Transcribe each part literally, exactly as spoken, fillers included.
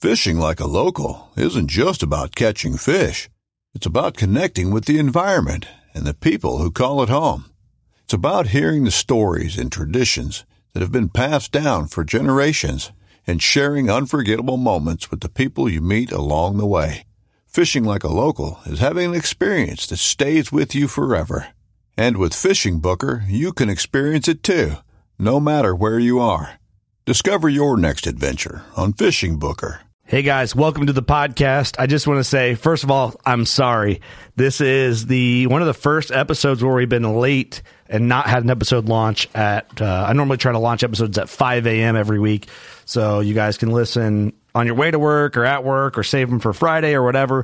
Fishing like a local isn't just about catching fish. It's about connecting with the environment and the people who call it home. It's about hearing the stories and traditions that have been passed down for generations and sharing unforgettable moments with the people you meet along the way. Fishing like a local is having an experience that stays with you forever. And with Fishing Booker, you can experience it too, no matter where you are. Discover your next adventure on Fishing Booker. Hey guys, welcome to the podcast. I just want to say, first of all, I'm sorry. This is the one of the first episodes where we've been late and not had an episode launch at, uh, I normally try to launch episodes at five a.m. every week, so you guys can listen on your way to work or at work or save them for Friday or whatever.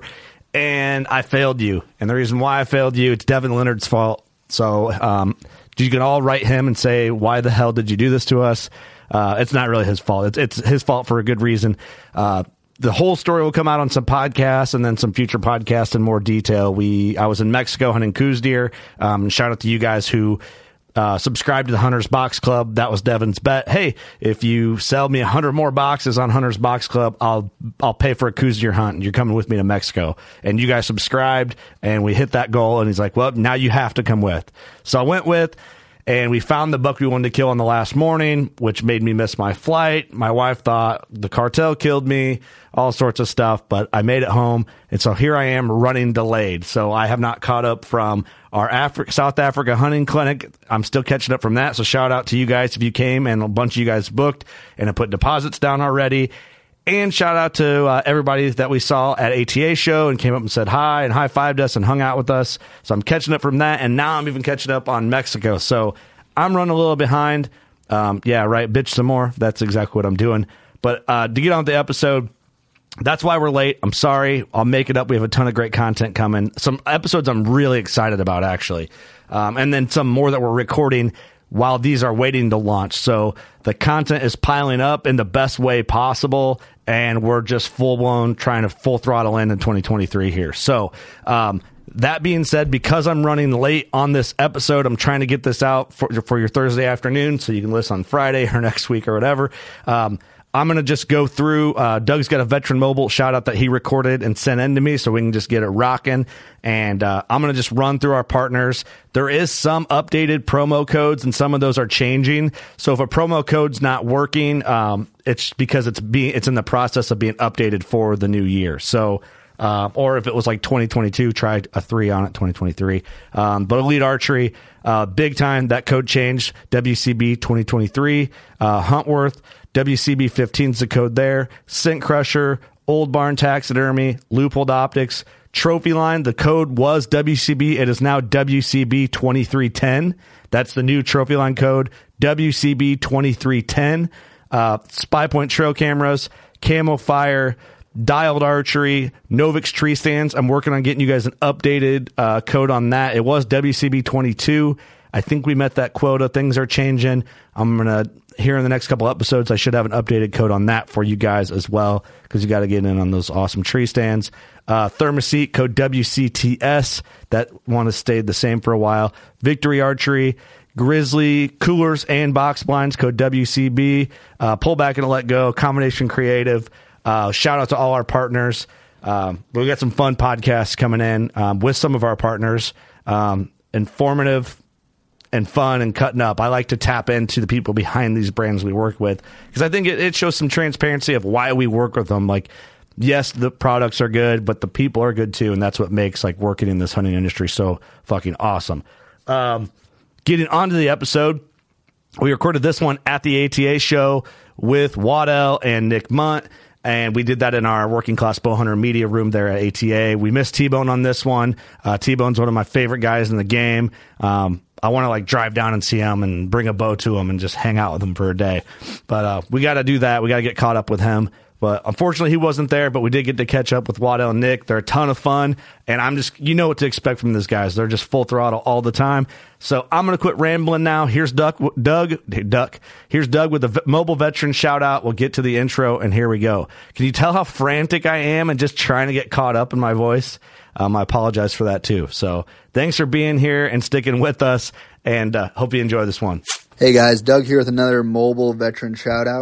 And I failed you. And the reason why I failed you, it's Devin Leonard's fault. So um, you can all write him and say, why the hell did you do this to us? Uh, it's not really his fault. It's, it's his fault for a good reason. Uh, the whole story will come out on some podcasts and then some future podcasts in more detail. We I was in Mexico hunting Coues deer. Um, shout out to you guys who uh, subscribed to the Hunters Box Club. That was Devin's bet. Hey, if you sell me a hundred more boxes on Hunters Box Club, I'll I'll pay for a Coues deer hunt, and you're coming with me to Mexico. And you guys subscribed, and we hit that goal. And he's like, well, now you have to come with. So I went with. And we found the buck we wanted to kill on the last morning, which made me miss my flight. My wife thought the cartel killed me, all sorts of stuff, but I made it home. And so here I am running delayed. So I have not caught up from our Afri- South Africa hunting clinic. I'm still catching up from that. So shout out to you guys if you came, and a bunch of you guys booked and have put deposits down already. And shout out to uh, everybody that we saw at A T A show and came up and said hi and high-fived us and hung out with us. So I'm catching up from that, and now I'm even catching up on Mexico. So I'm running a little behind. Um, yeah, right, bitch some more. That's exactly what I'm doing. But uh, to get on with the episode, that's why we're late. I'm sorry. I'll make it up. We have a ton of great content coming. Some episodes I'm really excited about, actually. Um, and then some more that we're recording while these are waiting to launch. So the content is piling up in the best way possible, and we're just full-blown trying to full throttle in in twenty twenty-three here. So um, that being said, because I'm running late on this episode, I'm trying to get this out for, for your Thursday afternoon so you can listen on Friday or next week or whatever. Um, I'm going to just go through. Uh, Doug's got a Veteran Mobile shout out that he recorded and sent in to me so we can just get it rocking. And uh, I'm going to just run through our partners. There is some updated promo codes, and some of those are changing. So if a promo code's not working, um, it's because it's being it's in the process of being updated for the new year. So uh, or if it was like twenty twenty-two, try a three on it, twenty twenty-three. Um, but Elite Archery, uh, big time, that code changed, W C B twenty twenty-three. Uh, Huntworth, W C B fifteen is the code there. Scent Crusher, Old Barn Taxidermy, Loophole Optics, Trophy Line. The code was W C B. It is now W C B twenty-three ten. That's the new Trophy Line code, W C B twenty-three ten. Uh, Spy Point Trail Cameras, Camo Fire, Dialed Archery, Novix Tree Stands. I'm working on getting you guys an updated uh, code on that. It was W C B twenty-two. I think we met that quota. Things are changing. I'm going to, here in the next couple episodes, I should have an updated code on that for you guys as well, because you got to get in on those awesome tree stands. Uh, Thermoset, code W C T S. That one has stayed the same for a while. Victory Archery, Grizzly, Coolers and Box Blinds, code W C B. Uh, Pull Back and Let Go, Combination Creative. Uh, shout out to all our partners. Um, we got some fun podcasts coming in um, with some of our partners. Um, informative and fun and cutting up. I like to tap into the people behind these brands we work with, because I think it, it shows some transparency of why we work with them. Like, yes, the products are good, but the people are good too, and that's what makes like working in this hunting industry so fucking awesome. Um, getting onto the episode, we recorded this one at the A T A show with Waddell and Nick Munt, and we did that in our Working Class Bowhunter media room there at A T A. We missed T-Bone on this one. Uh, T-Bone's one of my favorite guys in the game. Um, I want to like drive down and see him and bring a bow to him and just hang out with him for a day. But uh, we got to do that. We got to get caught up with him. But unfortunately, he wasn't there, but we did get to catch up with Waddell and Nick. They're a ton of fun, and I'm just, you know what to expect from these guys. They're just full throttle all the time. So I'm going to quit rambling now. Here's Doug, Doug, Duck. Here's Doug with the mobile veteran shout out. We'll get to the intro, and here we go. Can you tell how frantic I am and just trying to get caught up in my voice? Um, I apologize for that too. So thanks for being here and sticking with us, and uh, hope you enjoy this one. Hey guys, Doug here with another mobile veteran shout out.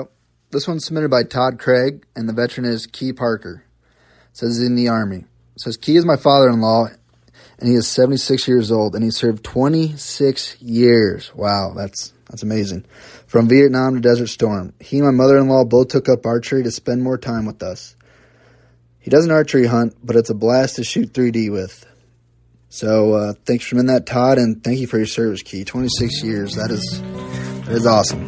This one's submitted by Todd Craig, and the veteran is Key Parker. It says he's in the Army. It says, Key is my father-in-law, and he is seventy-six years old, and he served twenty-six years. Wow, that's that's amazing. From Vietnam to Desert Storm. He and my mother-in-law both took up archery to spend more time with us. He doesn't archery hunt, but it's a blast to shoot three D with. So uh, thanks for submitting that, Todd, and thank you for your service, Key. twenty-six years. That is, that is awesome.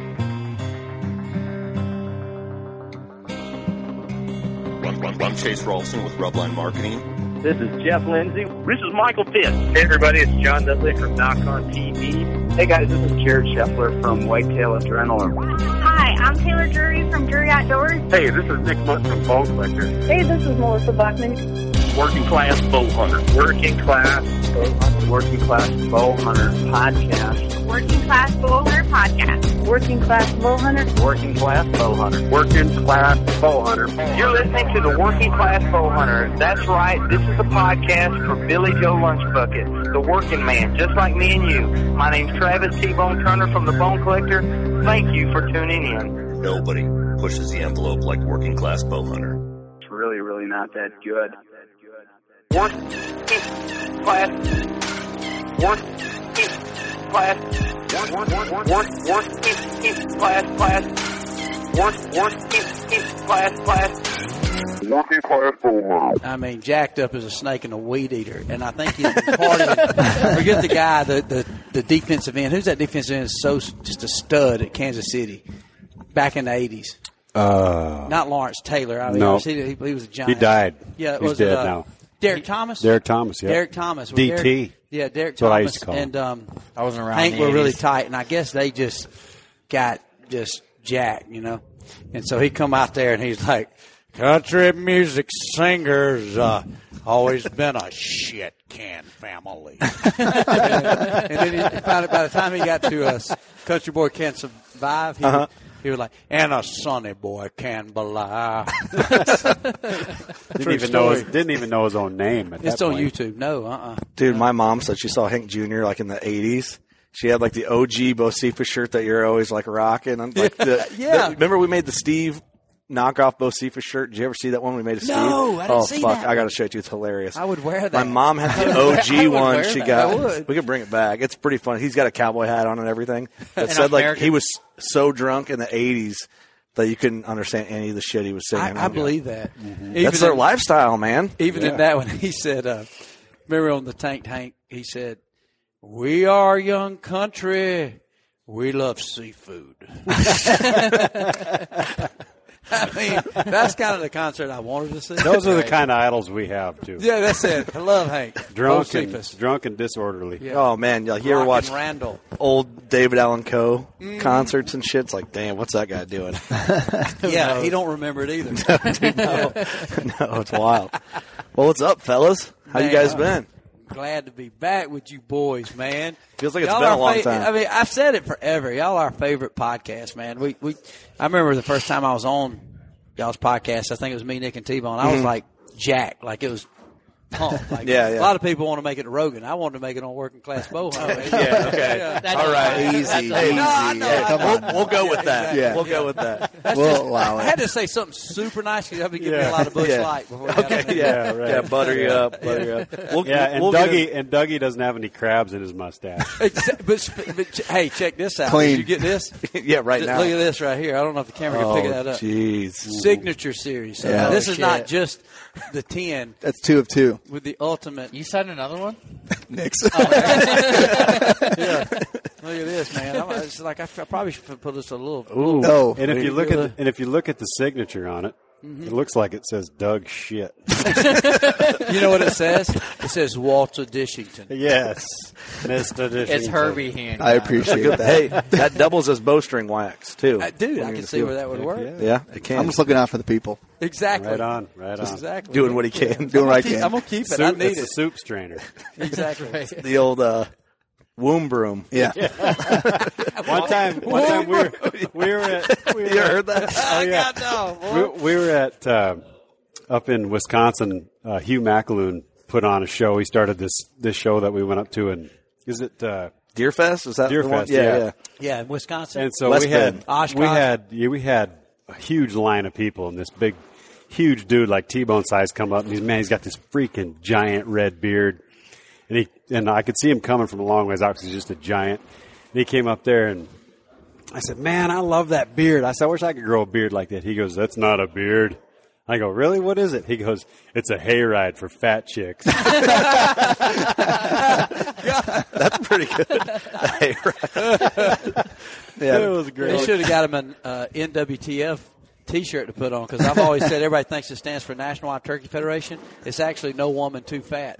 I'm Chase Rolfson with Rubline Marketing. This is Jeff Lindsay. This is Michael Pitt. Hey, everybody, it's John Dudley from Knock On T V. Hey, guys, this is Jared Scheffler from Whitetail Adrenaline. Hi, I'm Taylor Drury from Drury Outdoors. Hey, this is Nick Munt from Bone Collector. Hey, this is Melissa Buckman. Working Class Bow Hunter. Working Class Bow Hunter. Working Class Bow Hunter Podcast. Working Class Bow Hunter Podcast. Working Class Bow Hunter. Working Class Bow Hunter. Working Class Bow Hunter. You're listening to the Working Class Bow Hunter. That's right. This is a podcast for Billy Joe Lunchbucket, the working man, just like me and you. My name's Travis T-Bone Turner from the Bone Collector. Thank you for tuning in. Nobody pushes the envelope like Working Class Bow Hunter. It's really, really not that good. Working Class. Working Class. Work, work, work, work, work, class, class. Work, work, class, class. Working Class Bow Hunter. I mean, jacked up as a snake and a weed eater. And I think he's part of it. Forget the guy, the, the, the defensive end. Who's that defensive end? So just a stud at Kansas City back in the eighties. Uh, Not Lawrence Taylor. I mean, no. he, he, he was a giant. He died. Yeah, He's was dead it, uh, now. Derek Thomas? Derek Thomas, yeah. Derek Thomas. D T. Derek, yeah, Derek That's what Thomas. I used to call him. And um, I wasn't around. Hank in the were really eighties. tight, and I guess they just got just jacked, you know. And so he come out there and he's like, country music singers uh, always been a shit can family. and, and then he found out by the time he got to us, Country Boy Can't Survive, he, uh-huh. he was like, and a Sonny Boy Can Believe. didn't even know his, didn't even know his own name. At it's that on point. YouTube. No, uh-uh. Dude, my mom said she saw Hank Junior like in the eighties. She had like the O G Bocephus shirt that you're always like rocking. I'm like the, Yeah. the, remember we made the Steve knockoff Bocephus shirt? Did you ever see that one we made of Steve? No, I didn't oh, see fuck. that I got to show it to you. It's hilarious. I would wear that. My mom had the O G I would one. wear She that. got. I would. We could bring it back. It's pretty funny. He's got a cowboy hat on and everything. That An said like American- he was so drunk in the eighties that you couldn't understand any of the shit he was singing. I, I believe that. Mm-hmm. Even That's their in- lifestyle, man. Even Yeah. in that one, he said, uh, remember on the Tank Tank, he said, we are young country. We love seafood. I mean, that's kind of the concert I wanted to see. Those are the kind of idols we have, too. Yeah, that's it. I love Hank. Drunk Bocephus. and, drunk and disorderly. Yeah. Oh man, like, you ever Rockin' watch Randall. old David Allen Coe Mm. concerts and shit? It's like, damn, what's that guy doing? Yeah, he don't remember it either. Dude, no, no, it's wild. Well, what's up, fellas? How you Man, guys uh, been? Glad to be back with you boys, man. Feels like it's Y'all been a are long fa- time. I mean, I've said it forever. Y'all are our favorite podcast, man. We we. I remember the first time I was on y'all's podcast. I think it was me, Nick, and T-Bone. I was Mhm. like jacked, like it was pumped. Like, Yeah, yeah. A lot of people want to make it to Rogan. I wanted to make it on Working Class Bow Hunter. Yeah, okay. Yeah. All right, easy, That's- easy. No, I know, Hey, I come know. on. We'll, we'll go with that. Yeah, We'll yeah. go with that. That's we'll just- allow I it. had to say something super nice because y'all been giving me a lot of bush Yeah. light before. we got on Okay, there. yeah, right. yeah, butter you up, butter you up. We'll, Yeah, and we'll get Dougie it- and Dougie doesn't have any crabs in his mustache. Exa- but, sp- but ch- hey, check this out. Clean. Did you get this? Yeah, right Th- now. Look at this right here. I don't know if the camera Oh, can pick that up. jeez. Signature series. So Yeah. this Oh, is not shit. just the ten That's two of two. with the ultimate. You signed another one? Nick's. Yeah. Look at this, man. I'm, it's like I, f- I probably should put this a little. Ooh. No. And if you look at Really? the, and if you look at the signature on it, Mm-hmm. it looks like it says Doug shit. You know what it says? It says Walter Dishington. Yes, Mister Dishington. It's Herbie Hand. I appreciate that. Hey, that doubles as bowstring wax too. Uh, dude, I can see where that would work. Yeah. Yeah, it can. I'm just looking out for the people. Exactly. Right on, right on. Exactly. Doing what he can. Doing what I Keep- can. I'm gonna keep it. Soup, I need it's it. a soup strainer. Exactly. The old uh, womb broom. Yeah. One time, one time we were we were at we were You at, heard that? Oh, yeah. God, no, we, we were at uh, up in Wisconsin. Uh, Hugh McAloon put on a show. He started this this show that we went up to, and is it uh, Deerfest? Is that the one? Deerfest? Yeah, Yeah. yeah. Yeah, in Wisconsin. And so West we had Bend. Oshkosh. we had yeah, we had a huge line of people, and this big, huge dude like T-Bone size come up, and he's man, he's got this freaking giant red beard, and he and I could see him coming from a long ways out because he's just a giant. And he came up there, and I said, "Man, I love that beard." I said, "I wish I could grow a beard like that." He goes, "That's not a beard." I go, "Really? What is it?" He goes, "It's a hayride for fat chicks." That's pretty good. Hayride. Yeah, it was great. They should have got him an uh, N W T F T-shirt to put on, because I've always said everybody thinks it stands for National Wild Turkey Federation. It's actually No Woman Too Fat.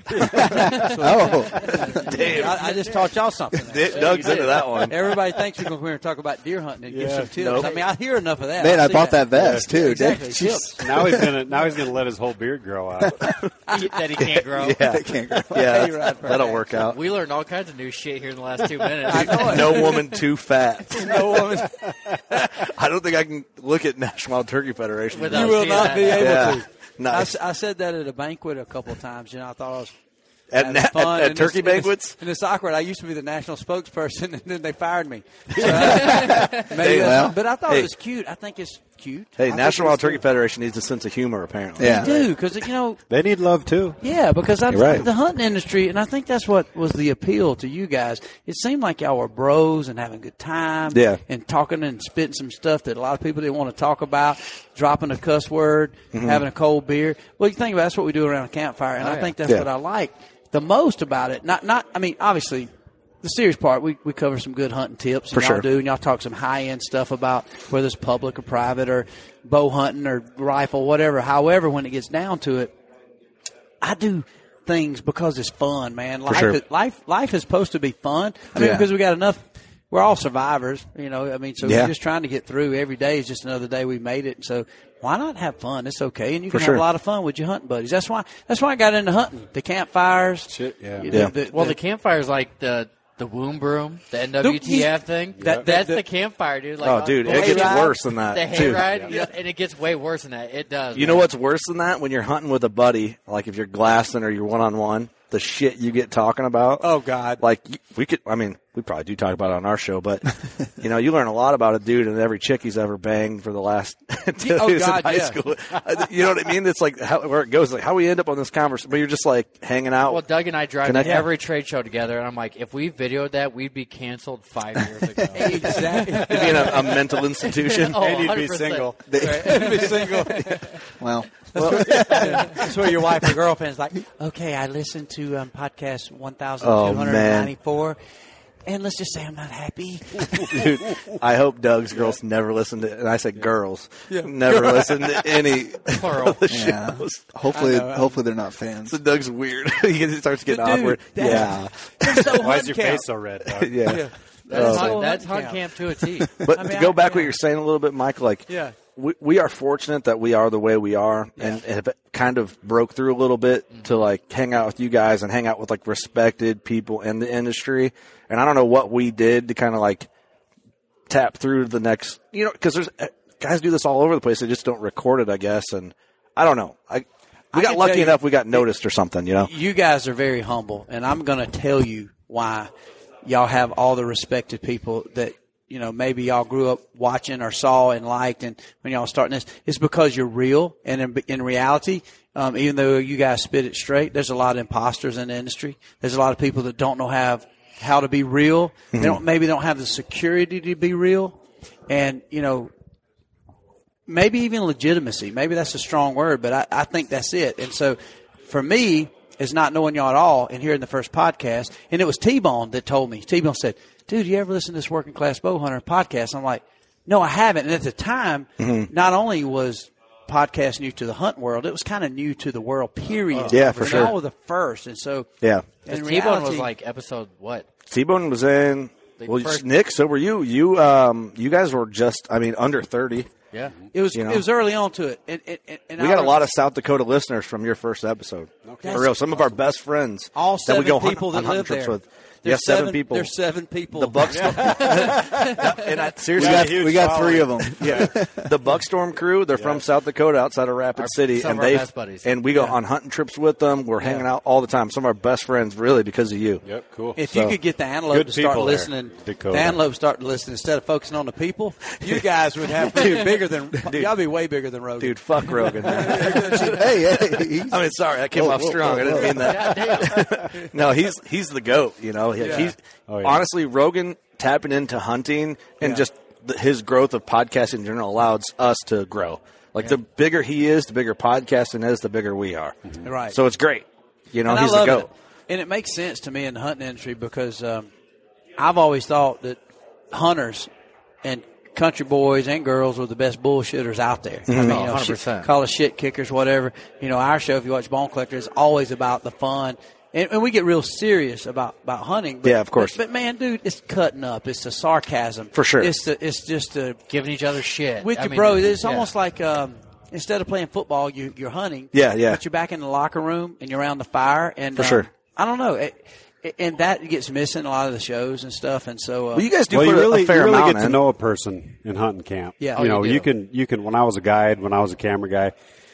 Oh, damn! I, I just taught y'all something. Doug's into that one. Everybody thinks we can come here and talk about deer hunting and give Yeah. some tips. Nope. I mean, I hear enough of that. Man, I I see bought that vest Yeah, too. exactly. Jeez. Tips. Now he's gonna now he's gonna let his whole beard grow out. that he can't grow. Yeah, I can't grow. yeah, Hayride for that'll fat work out. We learned all kinds of new shit here in the last two minutes. I know it. No woman too fat. No woman. I don't think I can look at National Wild Turkey Federation. Without You will seeing not that. be able Yeah. to. I, Nice. s- I said that at a banquet a couple of times. You know, I thought I was At, having na- fun. at, at and turkey it's, and banquets? it's, and it's awkward. I used to be the national spokesperson, and then they fired me. So I- maybe Hey, that's- well, but I thought hey. it was cute. I think it's cute. Hey, I think National it's Wild Turkey cute. Federation needs a sense of humor, apparently. Yeah. They do, because, you know, They need love too. yeah, because I You're right. the hunting industry, and I think that's what was the appeal to you guys. It seemed like y'all were bros and having a good time, Yeah. and talking and spitting some stuff that a lot of people didn't want to talk about, dropping a cuss word, Mm-hmm. having a cold beer. Well, you think about it, that's what we do around a campfire, and Oh, I yeah. think that's Yeah. what I like the most about it. Not, not, I mean, obviously. The serious part, we, we cover some good hunting tips, and For y'all sure. do, and y'all talk some high-end stuff about whether it's public or private or bow hunting or rifle, whatever. However, when it gets down to it, I do things because it's fun, man. Life, sure. is, life, life is supposed to be fun. I mean, Yeah. because we got enough. We're all survivors, you know. I mean, so Yeah. we're just trying to get through. Every day is just another day we made it. So why not have fun? It's okay, and you For can sure. have a lot of fun with your hunting buddies. That's why. That's why I got into hunting. The campfires. Shit, yeah. You Yeah. know, the- Well, the- the campfire's like the the womb broom, the N W T F thing. that- That's that- the campfire, dude. Like, Oh, dude, the it gets hayride- worse than that, The too. hayride, yeah. and it gets way worse than that. It does. You man. know what's worse than that? When you're hunting with a buddy, like if you're glassing or you're one-on-one, the shit you get talking about. Oh, God. Like, y- we could, I mean, we probably do talk about it on our show, but, you know, you learn a lot about a dude and every chick he's ever banged for the last two Oh, years God, in high yeah. school. You know what I mean? It's like how, where it goes, like how we end up on this conversation, but you're just like hanging out. Well, Doug and I drive Connect- to every trade show together, and I'm like, if we videoed that, we'd be canceled five years ago. exactly. You'd be in a, a mental institution. Oh, And you'd be one hundred percent. single. Right. Be single. Well, That's where your wife or girlfriend's like, okay, I listened to um, podcast one thousand two hundred ninety-four, and let's just say I'm not happy. Dude, I hope Doug's girls never listen to, and I said girls, never listen to any Plural. of the yeah. shows. Hopefully, I know. hopefully they're not fans. So Doug's weird. he starts getting Dude, awkward. that- Yeah. So Why is your hunt face camp. so red, Doug? yeah. That's, Oh. hunt, that's Hunt hunt camp. camp to a T. But I mean, to go I- back yeah. what you're saying a little bit, Mike, like Yeah. we, we are fortunate that we are the way we are and have kind of broke through a little bit Mm-hmm. to like hang out with you guys and hang out with like respected people in the industry. And I don't know what we did to kind of like tap through the next, you know, because there's guys do this all over the place. They just don't record it, I guess. And I don't know. I, we I got can lucky tell you- enough we got noticed or something, you know? You guys are very humble, and I'm going to tell you why y'all have all the respected people that, you know, maybe y'all grew up watching or saw and liked, and when y'all starting this, it's because you're real. And in, in reality, um, even though you guys spit it straight, there's a lot of imposters in the industry. There's a lot of people that don't know have how to be real. They don't, maybe don't have the security to be real. And, you know, maybe even legitimacy. Maybe that's a strong word, but I, I think that's it. And so for me, is not knowing y'all at all and hearing the first podcast. And it was T-Bone that told me. T-Bone said, dude, you ever listen to this Working Class Bow Hunter podcast? I'm like, no, I haven't. And at the time, Mm-hmm. not only was podcast new to the hunt world, it was kind of new to the world, period. Yeah, for and sure. y'all were the first. And so Yeah. in T-Bone reality, was like episode what? T-Bone was in, The well, first- Nick, so were you. You, um, you guys were just, I mean, under thirty. Yeah. it was, you know. it was early on to it. And, and, and, and We I got a was- lot of South Dakota listeners from your first episode. For real, some of our best friends All that we seven go hunt, people that on hunting live trips there. with. Yeah, seven, seven people. There's seven people. The Buckstorm. and I, seriously, We got, we got three of them. Yeah, the Buckstorm crew. They're yeah. from South Dakota, outside of Rapid our, City, some and of our they best buddies. and we go yeah. on hunting trips with them. We're yeah. hanging out all the time. Some of our best friends, really, because of you. Yep, cool. If so, you could get the antelope to start listening, the antelope start to listen instead of focusing on the people, you guys would have to be bigger than dude, y'all be way bigger than Rogan. Dude, fuck Rogan. hey, hey. I mean, sorry, that came whoa, off whoa, strong. whoa, I didn't mean that. No, he's he's the GOAT. You know, Yeah. he's oh, yeah. honestly Rogan tapping into hunting and Yeah. just the, his growth of podcasting in general allows us to grow. Like Yeah. the bigger he is, the bigger podcasting is, the bigger we are. Mm-hmm. Right. So it's great. You know, and he's I love the GOAT. it. And it makes sense to me in the hunting industry because um, I've always thought that hunters and country boys and girls were the best bullshitters out there. Mm-hmm. I mean, you Oh, know, one hundred shit, percent. call us shit kickers, whatever. You know, our show, if you watch Bone Collector, is always about the fun. And, and we get real serious about, about hunting. But, Yeah, of course. But, but, man, dude, it's cutting up. It's the sarcasm. For sure. It's the, it's just the Giving each other shit. with I your mean, bro. It's yeah. almost like um, instead of playing football, you, you're hunting. Yeah, yeah. But you're back in the locker room and you're around the fire. And For um, sure. I don't know. It, it, and that gets missing in a lot of the shows and stuff. And so, uh, Well, you guys do well, put you really, a fair you really amount get to in. know a person in hunting camp. Yeah. you Oh, know, you do. you can you can. When I was a guide, when I was a camera guy,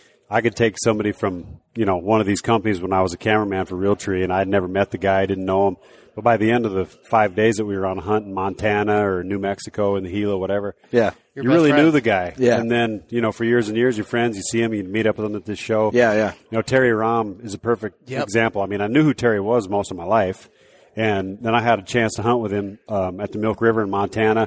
I could take somebody from you know one of these companies when I was a cameraman for Realtree, and I'd never met the guy, didn't know him. But by the end of the five days that we were on a hunt in Montana or New Mexico in the Gila, whatever, Yeah. you best really friends. knew the guy. Yeah. And then, you know, for years and years, you're friends, you see him, you meet up with him at this show. Yeah, yeah. You know, Terry Rahm is a perfect Yep. example. I mean, I knew who Terry was most of my life. And then I had a chance to hunt with him um, at the Milk River in Montana.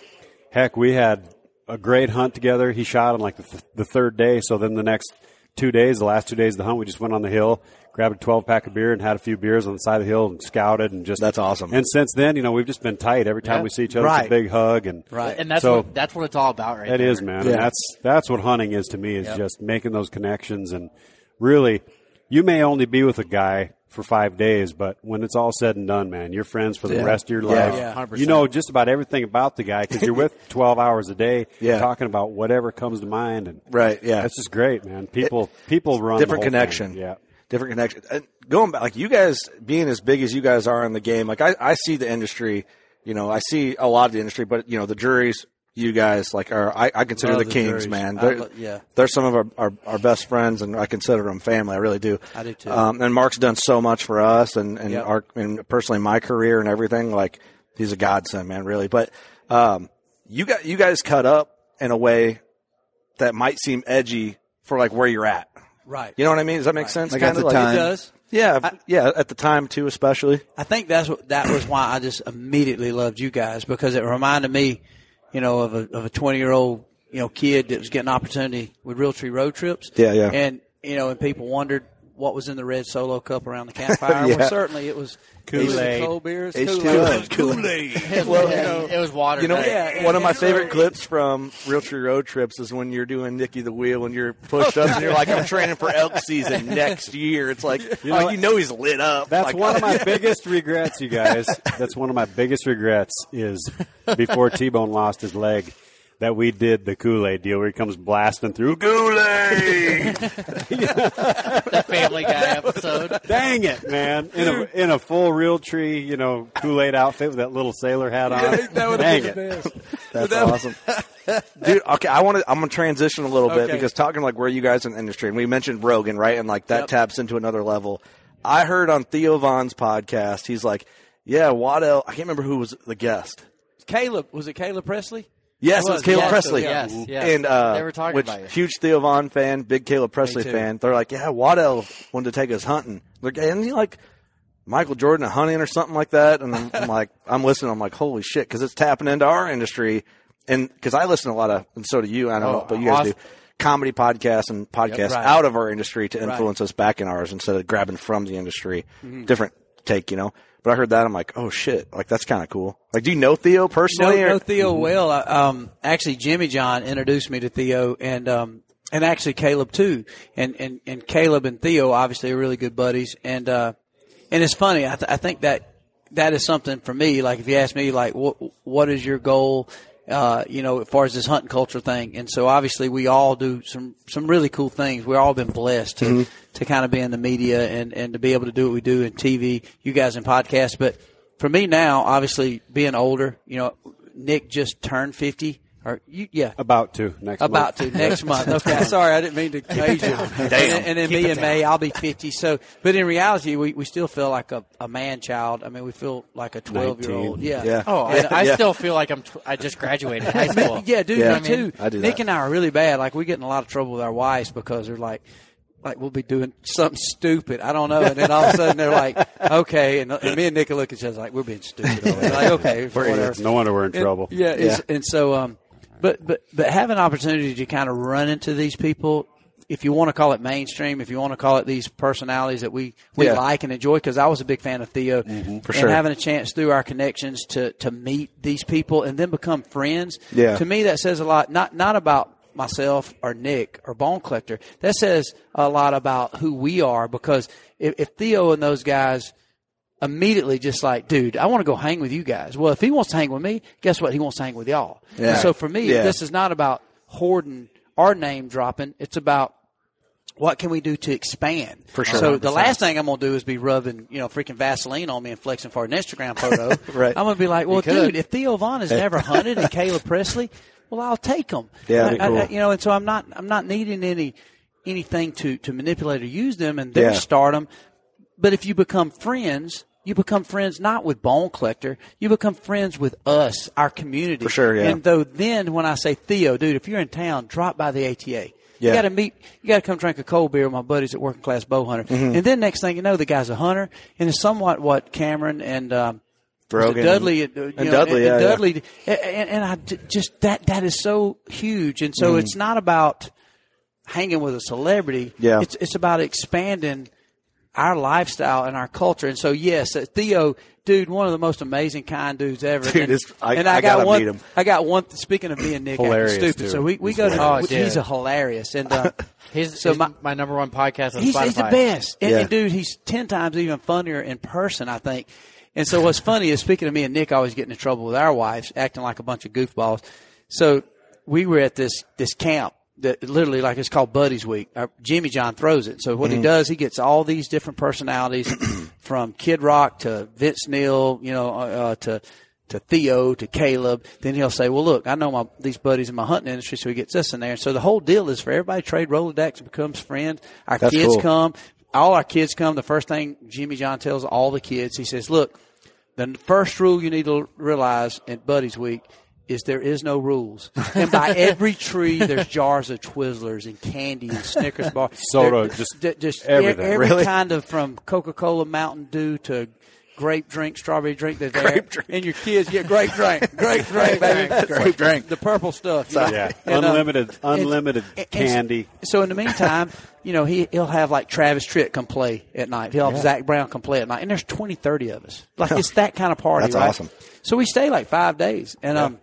Heck, we had a great hunt together. He shot on like the, th- the third day. So then the next two days, the last two days of the hunt, we just went on the hill, grabbed a twelve pack of beer and had a few beers on the side of the hill and scouted and just. That's awesome. And since then, you know, we've just been tight. Every time Yeah. we see each other, Right. it's a big hug. And Right. And that's so, what that's what it's all about, right It there. is, man. Yeah. And that's that's what hunting is to me, is Yep. just making those connections. And really, you may only be with a guy for five days, but when it's all said and done, man, you're friends for the Yeah. rest of your Yeah. life. Yeah. one hundred percent. You know just about everything about the guy because you're with twelve hours a day, Yeah. talking about whatever comes to mind. And Right, yeah. that's just great, man. People people run different the whole connection. thing. Yeah. Different connection. And going back, like you guys being as big as you guys are in the game, like I, I see the industry, you know, I see a lot of the industry, but you know, the juries, you guys like are, I, I consider Love the the kings, juries. man. I They're, lo- yeah. they're some of our, our, our best friends and I consider them family. I really do. I do too. Um, and Mark's done so much for us and, and Yep. our, and personally my career and everything. Like he's a godsend, man, really. But, um, you got, you guys cut up in a way that might seem edgy for like where you're at. right. You know what I mean? Does that make sense? Like at Kinda the time. It does. Yeah, I- yeah, at the time too, especially. I think that's what, that was why I just immediately loved you guys because it reminded me, you know, of a of a twenty year old you know kid that was getting an opportunity with Realtree road trips. Yeah, yeah. And you know, and people wondered what was in the red Solo cup around the campfire. Yeah. Well, certainly it was Kool-Aid. cold beers, H two O. Kool-Aid. It, Well, was, you know, it was water. You know, night. Yeah, one of my and so- favorite clips from Realtree road trips is when you're doing Nicky the Wheel and you're pushed up and you're like, I'm training for elk season next year. It's like, know oh, what? you know he's lit up. That's Like, one of my biggest regrets, you guys. That's one of my biggest regrets is before T-Bone lost his leg, that we did the Kool-Aid deal where he comes blasting through Kool-Aid. The Family Guy episode. Dang it, man! In a in a full Realtree, you know, Kool-Aid outfit with that little sailor hat on. That would Dang have been it! the best. That's awesome. Dude, okay, I want to, I'm going to transition a little bit Okay. because talking like where you guys in the industry, and we mentioned Rogan, right? And like that Yep. taps into another level. I heard on Theo Vaughn's podcast, he's like, yeah, Waddell, I can't remember who was the guest. Caleb, was it Caleb Presley? Yes, it was Caleb Yes, Presley. Yes, yes. And uh, They were talking which about you. huge Theo Vaughn fan, big Caleb Presley too. fan. They're like, yeah, Waddell wanted to take us hunting. Like, isn't he like Michael Jordan at hunting or something like that? And I'm, I'm like, I'm listening. I'm like, holy shit, because it's tapping into our industry. And because I listen to a lot of, and so do you. I don't Oh, know, but you guys awesome. do comedy podcasts and podcasts right. out of our industry to influence us back in ours instead of grabbing from the industry. Mm-hmm. Different take, you know. But I heard that, I'm like, oh shit, like that's kind of cool. Like, do you know Theo personally? No, or- no Theo well. I, um, actually, Jimmy John introduced me to Theo, and um, and actually Caleb too. And, and and Caleb and Theo obviously are really good buddies. And uh, and it's funny. I, th- I think that that is something for me. Like if you ask me, like what what is your goal? Uh, you know, as far as this hunting culture thing. And so obviously we all do some, some really cool things. We've all been blessed to, mm-hmm. to kind of be in the media and, and to be able to do what we do in T V, you guys in podcasts. But for me now, obviously being older, you know, Nick just turned fifty. Or you, yeah, about to next about month. to next month. Okay, sorry, I didn't mean to age you. And, then- and then me in May, I'll be fifty. So, but in reality, we, we still feel like a, a man child. I mean, we feel like a twelve year old. Yeah. Yeah. Oh, I, I Yeah. still feel like I'm. Tw- I just graduated high school. Yeah, dude, Yeah. me too. I do Nick that. and I are really bad. Like, we get in a lot of trouble with our wives because they're like, like we'll be doing something stupid. I don't know. And then all of a sudden they're like, okay. And, and me and Nick will look at each other like, we're being stupid. We're like, okay. whatever. No wonder we're in And- trouble. Yeah. it's- Yeah. And so, um, but, but, but have an opportunity to kind of run into these people. If you want to call it mainstream, if you want to call it these personalities that we, we Yeah. like and enjoy, because I was a big fan of Theo. For and sure. having a chance through our connections to, to meet these people and then become friends. Yeah. To me, that says a lot, not, not about myself or Nick or Bone Collector. That says a lot about who we are, because if, if Theo and those guys immediately just like, dude, I want to go hang with you guys. Well, if he wants to hang with me, guess what? He wants to hang with y'all. Yeah. And so for me, Yeah. this is not about hoarding our name dropping. It's about what can we do to expand? For sure. So the last thing I'm going to do is be rubbing, you know, freaking Vaseline on me and flexing for an Instagram photo. Right. I'm going to be like, well, could. dude, if Theo Vaughn has never hunted and Caleb Presley, well, I'll take them. Yeah, that'd be I- I- cool. you know, and so I'm not, I'm not needing any, anything to, to manipulate or use them and their Yeah. stardom. But if you become friends, you become friends not with Bone Collector. You become friends with us, our community. For sure, yeah. And though then when I say Theo, dude, if you're in town, drop by the A T A. Yeah. You got to meet. You got to come drink a cold beer with my buddies at Working Class Bow Hunter. Mm-hmm. And then next thing you know, the guy's a hunter, and it's somewhat what Cameron and um, was it Brogan Dudley, and- uh, you and know, Dudley, and, and yeah, yeah. Dudley, and, and I d- just that that is so huge. And so Mm-hmm. it's not about hanging with a celebrity. Yeah. It's it's about expanding our lifestyle and our culture. And so yes, uh, Theo, dude, one of the most amazing, kind dudes ever. Dude, and, it's- I- and I got gotta one. meet him. I got one. Speaking of being Nick, acting Hilarious, stupid. too. So we, we He's go to. hilarious. Oh, he's dude. a hilarious and. Uh, He's, So he's my- my, number one podcast on He's, Spotify. he's the best. And, Yeah. and, dude, he's ten times even funnier in person, I think. And so what's funny is, speaking of me and Nick always getting in trouble with our wives, acting like a bunch of goofballs. So we were at this, this camp that literally, like, it's called Buddies Week. Our, Jimmy John throws it. So what Mm-hmm. he does, he gets all these different personalities from Kid Rock to Vince Neil, you know, uh, to to Theo, to Caleb. Then he'll say, well, look, I know my these buddies in my hunting industry, so he gets us in there. And so the whole deal is for everybody to trade Rolodex and becomes friends. Our That's kids cool. come. All our kids come. The first thing Jimmy John tells all the kids, he says, look, the first rule you need to realize at Buddies Week is there is no rules. And by every tree, there's jars of Twizzlers and candy and Snickers bar. Soda, There- just d- just everything. Every Really? kind of, from Coca-Cola, Mountain Dew to grape drink, strawberry drink. They're there. Grape drink. And your kids get grape drink, grape drink, baby, Grape drink. the purple stuff. you know? Yeah, And, uh, unlimited, unlimited and- and- candy. So in the meantime, you know, he, he'll have like Travis Tritt come play at night. He'll have Zach Brown come play at night. And there's twenty, thirty of us. Like, it's that kind of party, That's right? awesome. So we stay like five days. And, um,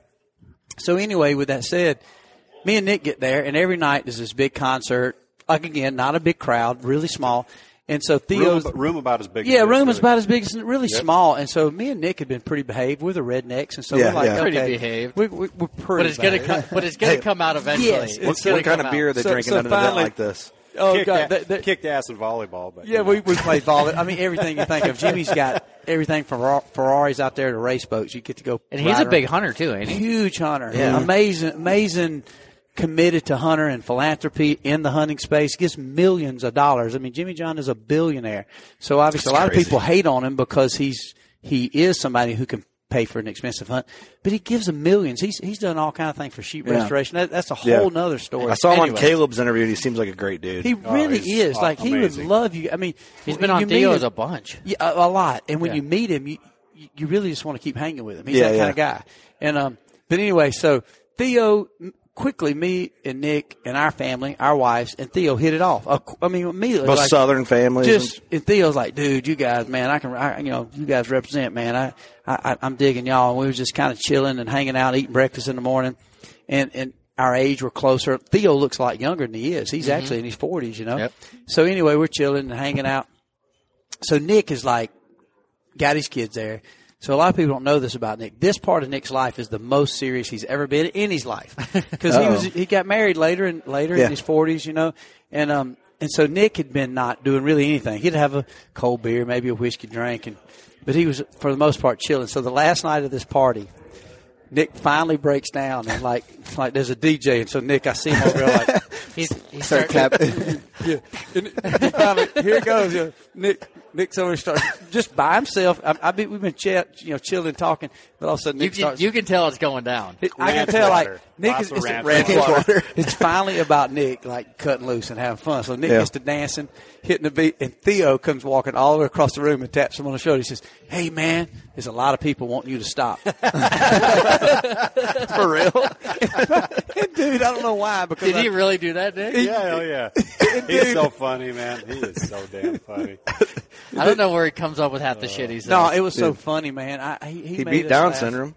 so anyway, with that said, me and Nick get there, and every night there's this big concert. Like, again, not a big crowd, really small. And so Room, Theo's ab- room about as big. yeah, as room this, is about as big as really small, and so me and Nick had been pretty behaved. We're the rednecks, and so Yeah, we're like, yeah. okay, Pretty behaved. We, we, we're pretty. But it's gonna behaved. come. But it's gonna come out eventually. Yes, It's What, gonna what kind come of beer are out. they So- drinking so at an event finally- like this? Oh Kicked, God, a- that- that- kicked ass in volleyball, but yeah, you know. we we played volley. I mean, everything you think of. Jimmy's got everything from Fer- Ferraris out there to race boats. You get to go, And he's ride a big around. hunter too, ain't he? huge hunter. Yeah, amazing, amazing. Committed to hunter and philanthropy in the hunting space, gives millions of dollars. I mean, Jimmy John is a billionaire. So obviously, a lot crazy. of people hate on him because he's he is somebody who can pay for an expensive hunt, but he gives them millions. He's he's done all kind of things for sheep Yeah. restoration. That, that's a Yeah. whole nother story. I saw him on Anyway, Caleb's interview, and he seems like a great dude. He really he's is. Like, he would amazing. love you. I mean, He's been you on meet Theo's him- a bunch. yeah, a, a lot. And when Yeah. you meet him, you you really just want to keep hanging with him. He's Yeah, that yeah. kind of guy. And um, but anyway, so Theo, m- quickly, me and Nick and our family, our wives, and Theo hit it off. Uh, I mean, immediately, Both like, Southern families. just and Theo's like, dude, you guys, man, I can, I, you know, you guys represent, man. I, I, I'm digging y'all. And we was just kind of chilling and hanging out, eating breakfast in the morning, and and our age were closer. Theo looks a lot younger than he is. He's actually in his forties, you know. Yep. So anyway, we're chilling and hanging out. So Nick is like, got his kids there. So a lot of people don't know this about Nick. This part of Nick's life is the most serious he's ever been in his life, because he was he got married later and later Yeah. in his forties, you know, and um and so Nick had been not doing really anything. He'd have a cold beer, maybe a whiskey drink, and but he was for the most part chilling. So the last night of this party, Nick finally breaks down and like like there's a D J, and so Nick, I see him over there like he's he Start started clapping. yeah. And he finally, here it goes. Yeah. Nick Nick's over there starts just by himself. I, I be, we've been ch- you know chilling, talking, but all of a sudden You Nick can, starts. you can tell it's going down. It, I can Ranch tell, water. like, Nick Lots is of it's, ranch ranch water. water. It's finally about Nick, like, cutting loose and having fun. So Nick Yeah. gets to dancing, hitting the beat, and Theo comes walking all the way across the room and taps him on the shoulder. He says, hey, man, there's a lot of people wanting you to stop. For real? And, dude, I don't know why. Because Did I, he really do that, Nick? Yeah, hell yeah. He's so funny, man. He is so damn funny. I don't know where he comes up with half the shit he says. No, it was so funny, man. I, he, he, He made beat us Down laugh. syndrome.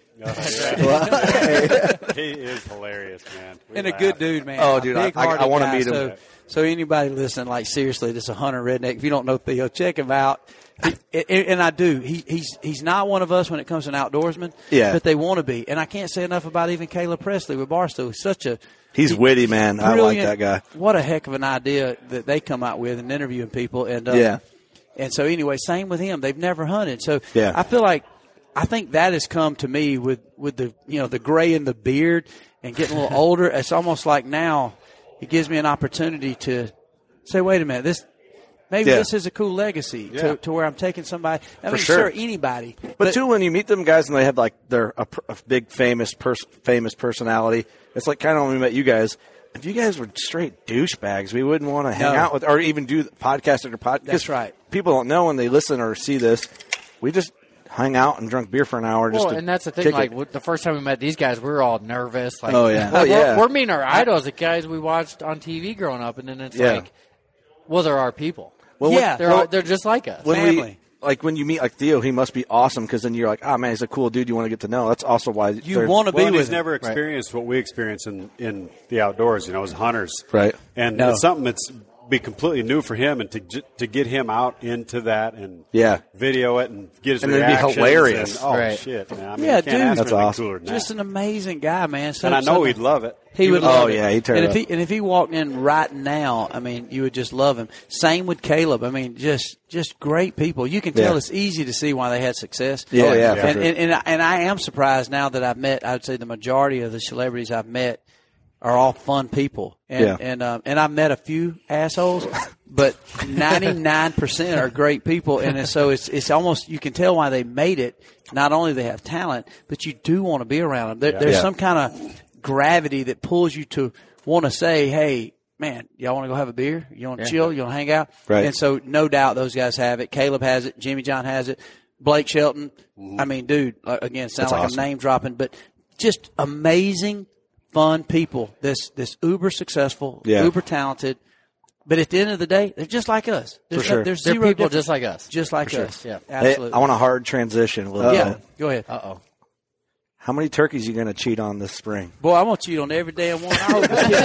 He is hilarious, man. We And a laugh. good dude, man. Oh, A dude, I- big-hearted I- I wanna guy. meet him. So, so anybody listening, like seriously, this is a Hunter redneck. If you don't know Theo, check him out. He, and, and I do. He, he's he's not one of us when it comes to an outdoorsman. Yeah. But they want to be. And I can't say enough about even Caleb Presley with Barstool. He's such a He's he- witty, man. I like brilliant- that guy. What a heck of an idea that they come out with and interviewing people. And uh, Yeah. And so anyway, same with him. They've never hunted. So Yeah. I feel like I think that has come to me with, with the you know the gray in the beard and getting a little older. It's almost like now it gives me an opportunity to say, wait a minute, this maybe Yeah. this is a cool legacy Yeah. to, to where I'm taking somebody. I For mean, sure. sure, anybody. But too, when you meet them guys and they have like they're a, per- a big famous pers- famous personality, it's like kind of when we met you guys. If you guys were straight douchebags, we wouldn't want to hang No. out with or even do podcast after podcast. That's right. People don't know when they listen or see this. We just hung out and drunk beer for an hour. Just Well, to and that's the thing. kick Like it. w- the first time we met these guys, we were all nervous. Like, Oh, yeah. like, Oh, we're- yeah. We're, meeting our idols, the guys we watched on T V growing up, and then it's Yeah. like, well, they're our people. Well, Yeah. They're well, all, they're just like us. when family. we like when you meet like Theo, he must be awesome because then you're like, oh man, he's a cool dude. You want to get to know. That's also why You they're- want to Well, be and with he's him. never experienced what we experience in, in the outdoors, you know, as hunters. Right. And No. it's something that's be completely new for him, and to j- to get him out into that and Yeah. video it and get his And it'd be reactions hilarious. and- oh Right. shit, man! I mean, Yeah, you can't dude. ask That's for anything awesome. cooler than Just that. an amazing guy, man. So, And I know so- he'd love it. He would love Oh, it. yeah, he'd tear and it if he up. and if he walked in right now, I mean, you would just love him. Same with Caleb. I mean, just just great people. You can tell Yeah. it's easy to see why they had success. Yeah, yeah, for And, sure. and, and, I, and I am surprised now that I've met. I'd say the majority of the celebrities I've met are all fun people. And Yeah. and um, and I've met a few assholes, but ninety-nine percent are great people. And it's- so it's it's almost you can tell why they made it. Not only they have talent, but you do want to be around them. There, There's Yeah. some kind of gravity that pulls you to want to say, hey, man, y'all want to go have a beer? You want to chill? You want to hang out? Right. And so no doubt those guys have it. Caleb has it. Jimmy John has it. Blake Shelton. I mean, dude, uh, again, sound That's like awesome. I'm name dropping, but just amazing, fun people. This, this uber successful, Yeah. uber talented. But at the end of the day, they're just like us. There's For sure. no, there's They're zero people difference. just like us. Just like sure. us. Yeah. Hey, Absolutely. I want a hard transition a little yeah. bit. Go ahead. Uh oh. How many turkeys you going to cheat on this spring? Boy, I'm gonna cheat on every damn one. I hope to piss,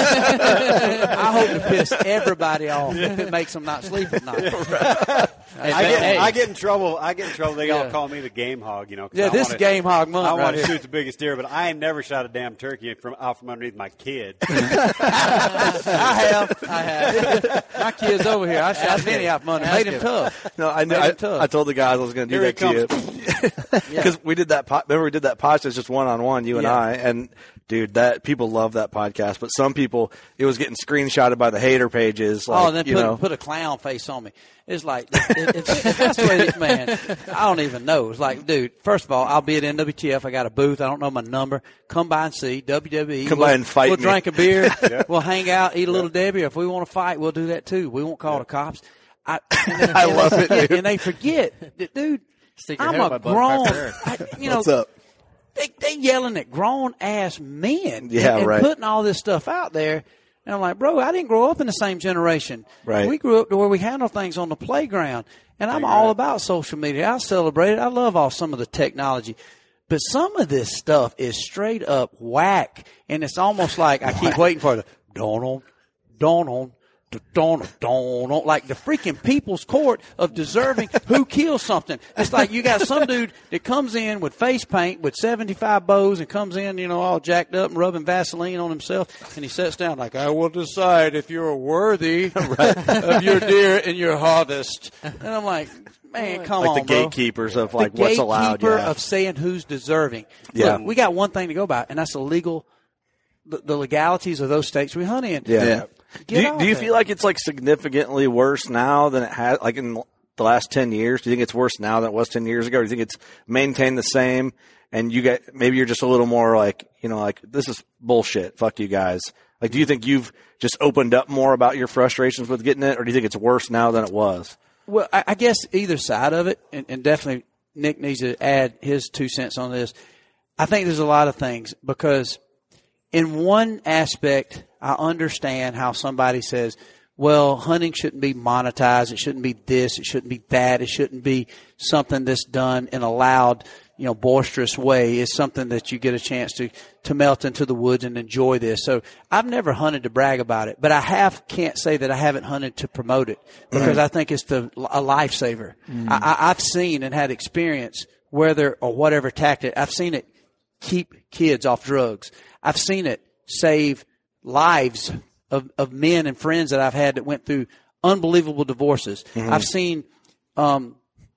I hope to piss everybody off if it makes them not sleep at night. Hey, I get, hey, I get in trouble. I get in trouble. They all Yeah. call me the game hog. You know. 'cause Yeah, I this wanna, is game hog month I right want here. to shoot the biggest deer, but I ain't never shot a damn turkey from out from underneath my kid. I have. I have. My kid's over here. I shot many out from under. Made him tough. No, I knew. Made I, it tough. I told the guys I was going to do Here that to it you because we did that. Po- remember, we did that podcast just one on one, you and Yeah. I. And dude, that people love that podcast, but some people it was getting screenshotted by the hater pages. Like, Oh, and then you put, know, put a clown face on me. It's like, if, if, if that's the way, it- man, I don't even know. It's like, dude, first of all, I'll be at N W T F. I got a booth. I don't know my number. Come by and see W W E. Come we'll, by and fight We'll me. drink a beer. We'll hang out, eat a little Debbie. If we want to fight, we'll do that too. We won't call the cops. I, and they, I and love they it, forget, dude. And they forget, that, dude, Stick your I'm head a up my butt grown, crack there. I, you know, what's up? they they yelling at grown ass men, Yeah, and, and right. putting all this stuff out there. And I'm like, bro, I didn't grow up in the same generation. Right. We grew up to where we handle things on the playground, and I'm all about social media. I celebrate it. I love all some of the technology, but some of this stuff is straight up whack, and it's almost like I keep waiting for the Donald, Donald, Don't, don't, don't, like the freaking people's court of deserving who kills something. It's like you got some dude that comes in with face paint with seventy-five bows and comes in, you know, all jacked up and rubbing Vaseline on himself, and he sits down like, I will decide if you're worthy of your deer and your harvest. And I'm like, man, come like on, the gatekeepers bro. of like the what's allowed. Gatekeeper Yeah. of saying who's deserving. Yeah. Look, we got one thing to go by, and that's the legal, the, the legalities of those states we hunt in. Yeah. yeah. Do you, do you there. feel like it's like significantly worse now than it had, like in the last ten years? Do you think it's worse now than it was ten years ago? Or do you think it's maintained the same? And you get, maybe you're just a little more like, you know, like this is bullshit. Fuck you guys. Like, do you think you've just opened up more about your frustrations with getting it, or do you think it's worse now than it was? Well, I, I guess either side of it, and, and definitely Nick needs to add his two cents on this. I think there's a lot of things because in one aspect, I understand how somebody says, well, hunting shouldn't be monetized. It shouldn't be this. It shouldn't be that. It shouldn't be something that's done in a loud, you know, boisterous way. It's something that you get a chance to, to melt into the woods and enjoy this. So I've never hunted to brag about it, but I have, can't say that I haven't hunted to promote it because I think it's the, a lifesaver. Mm. I, I, I've seen and had experience whether or whatever tactic. I've seen it keep kids off drugs. I've seen it save lives of, of men and friends that I've had that went through unbelievable divorces. Mm-hmm. I've seen, um,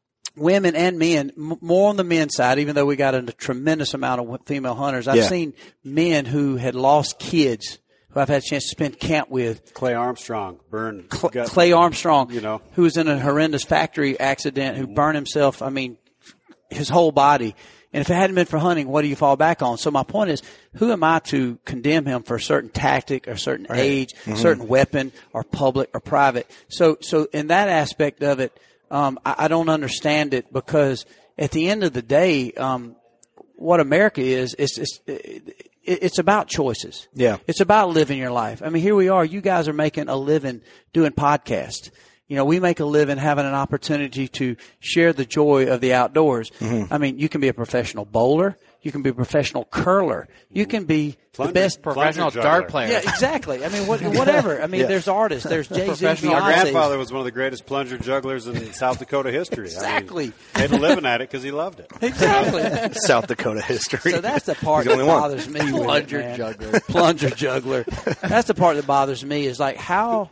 women and men, m- more on the men's side, even though we got a tremendous amount of female hunters. I've yeah. seen men who had lost kids who I've had a chance to spend camp with. Clay Armstrong burned. Cl- Clay Armstrong, you know, who was in a horrendous factory accident, who burned himself, I mean, his whole body. And if it hadn't been for hunting, what do you fall back on? So my point is, who am I to condemn him for a certain tactic or a certain right. age, mm-hmm. certain weapon or public or private? So, so in that aspect of it, um, I, I don't understand it because at the end of the day, um, what America is, it's, it's, it, it's about choices. Yeah. It's about living your life. I mean, here we are. You guys are making a living doing podcasts. You know, we make a living having an opportunity to share the joy of the outdoors. Mm-hmm. I mean, you can be a professional bowler. You can be a professional curler. You can be plunger, the best professional dart player. Yeah, exactly. I mean, what, whatever. I mean, yeah. there's artists. There's Jay-Z, Beyonce. My grandfather was one of the greatest plunger jugglers in South Dakota history. Exactly. I mean, made a living at it because he loved it. Exactly. South Dakota history. So that's the part that bothers me. Plunger with it, juggler. Plunger juggler. That's the part that bothers me is like how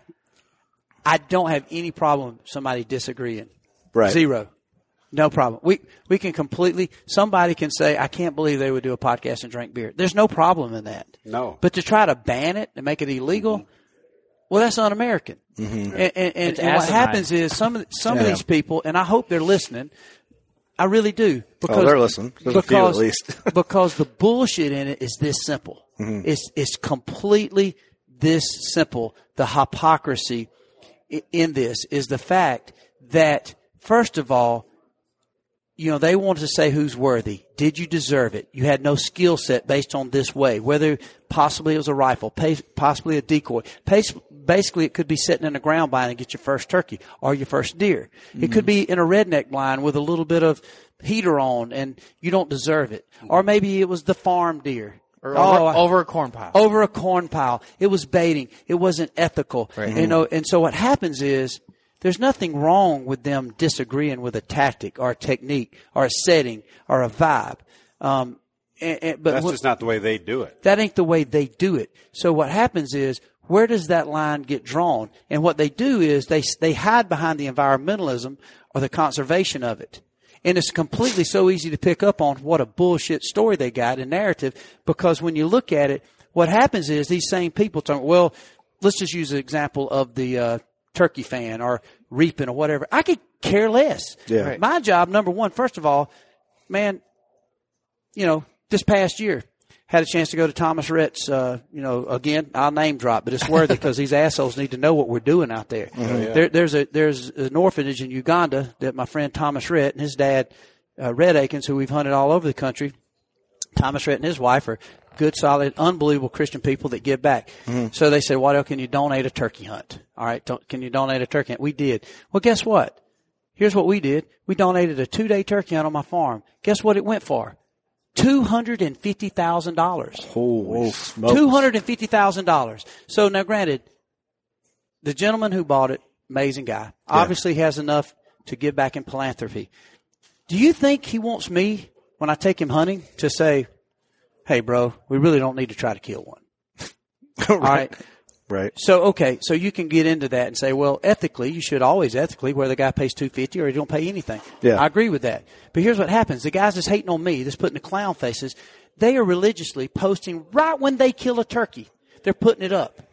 I don't have any problem with somebody disagreeing. Right. Zero. No problem. We we can completely – somebody can say, I can't believe they would do a podcast and drink beer. There's no problem in that. No. But to try to ban it and make it illegal, mm-hmm. well, that's un-American. Mm-hmm. And, and, and, and what happens is some, of, some yeah. of these people – and I hope they're listening. I really do. Because, oh, they're listening. There's because, a few at least. because the bullshit in it is this simple. Mm-hmm. It's It's completely this simple. The hypocrisy – in this is the fact that, first of all, you know, they want to say who's worthy. Did you deserve it? You had no skill set based on this way, whether possibly it was a rifle, possibly a decoy. Basically, it could be sitting in a ground blind and get your first turkey or your first deer. Mm-hmm. It could be in a redneck blind with a little bit of heater on and you don't deserve it. Or maybe it was the farm deer. Or over, oh, over a corn pile. Over a corn pile. It was baiting. It wasn't ethical. Right. You know, and so what happens is there's nothing wrong with them disagreeing with a tactic or a technique or a setting or a vibe. Um, and, and, but that's just not the way they do it. That ain't the way they do it. So what happens is, where does that line get drawn? And what they do is they they hide behind the environmentalism or the conservation of it. And it's completely so easy to pick up on what a bullshit story they got and narrative, because when you look at it, what happens is these same people talk, well, let's just use an example of the uh, turkey fan or reaping or whatever. I could care less. Yeah. Right. My job, number one, first of all, man, you know, this past year, had a chance to go to Thomas Rhett's, uh, you know, again, I'll name drop, but it's worthy because these assholes need to know what we're doing out there. Mm-hmm. Yeah. there there's a there's an orphanage in Uganda that my friend Thomas Rhett and his dad, uh, Red Akins, who we've hunted all over the country, Thomas Rhett and his wife are good, solid, unbelievable Christian people that give back. Mm-hmm. So they said, Waddell, can you donate a turkey hunt? All right, can you donate a turkey hunt? We did. Well, guess what? Here's what we did. We donated a two-day turkey hunt on my farm. Guess what it went for? two hundred fifty thousand dollars. Holy smokes. two hundred fifty thousand dollars. So now granted, the gentleman who bought it, amazing guy, obviously has enough to give back in philanthropy. Do you think he wants me, when I take him hunting, to say, hey, bro, we really don't need to try to kill one? right. All right. Right. So, okay, so you can get into that and say, well, ethically, you should always ethically, whether the guy pays two hundred fifty dollars or he don't pay anything. Yeah. I agree with that. But here's what happens. The guys that's hating on me, that's putting the clown faces, they are religiously posting right when they kill a turkey. They're putting it up.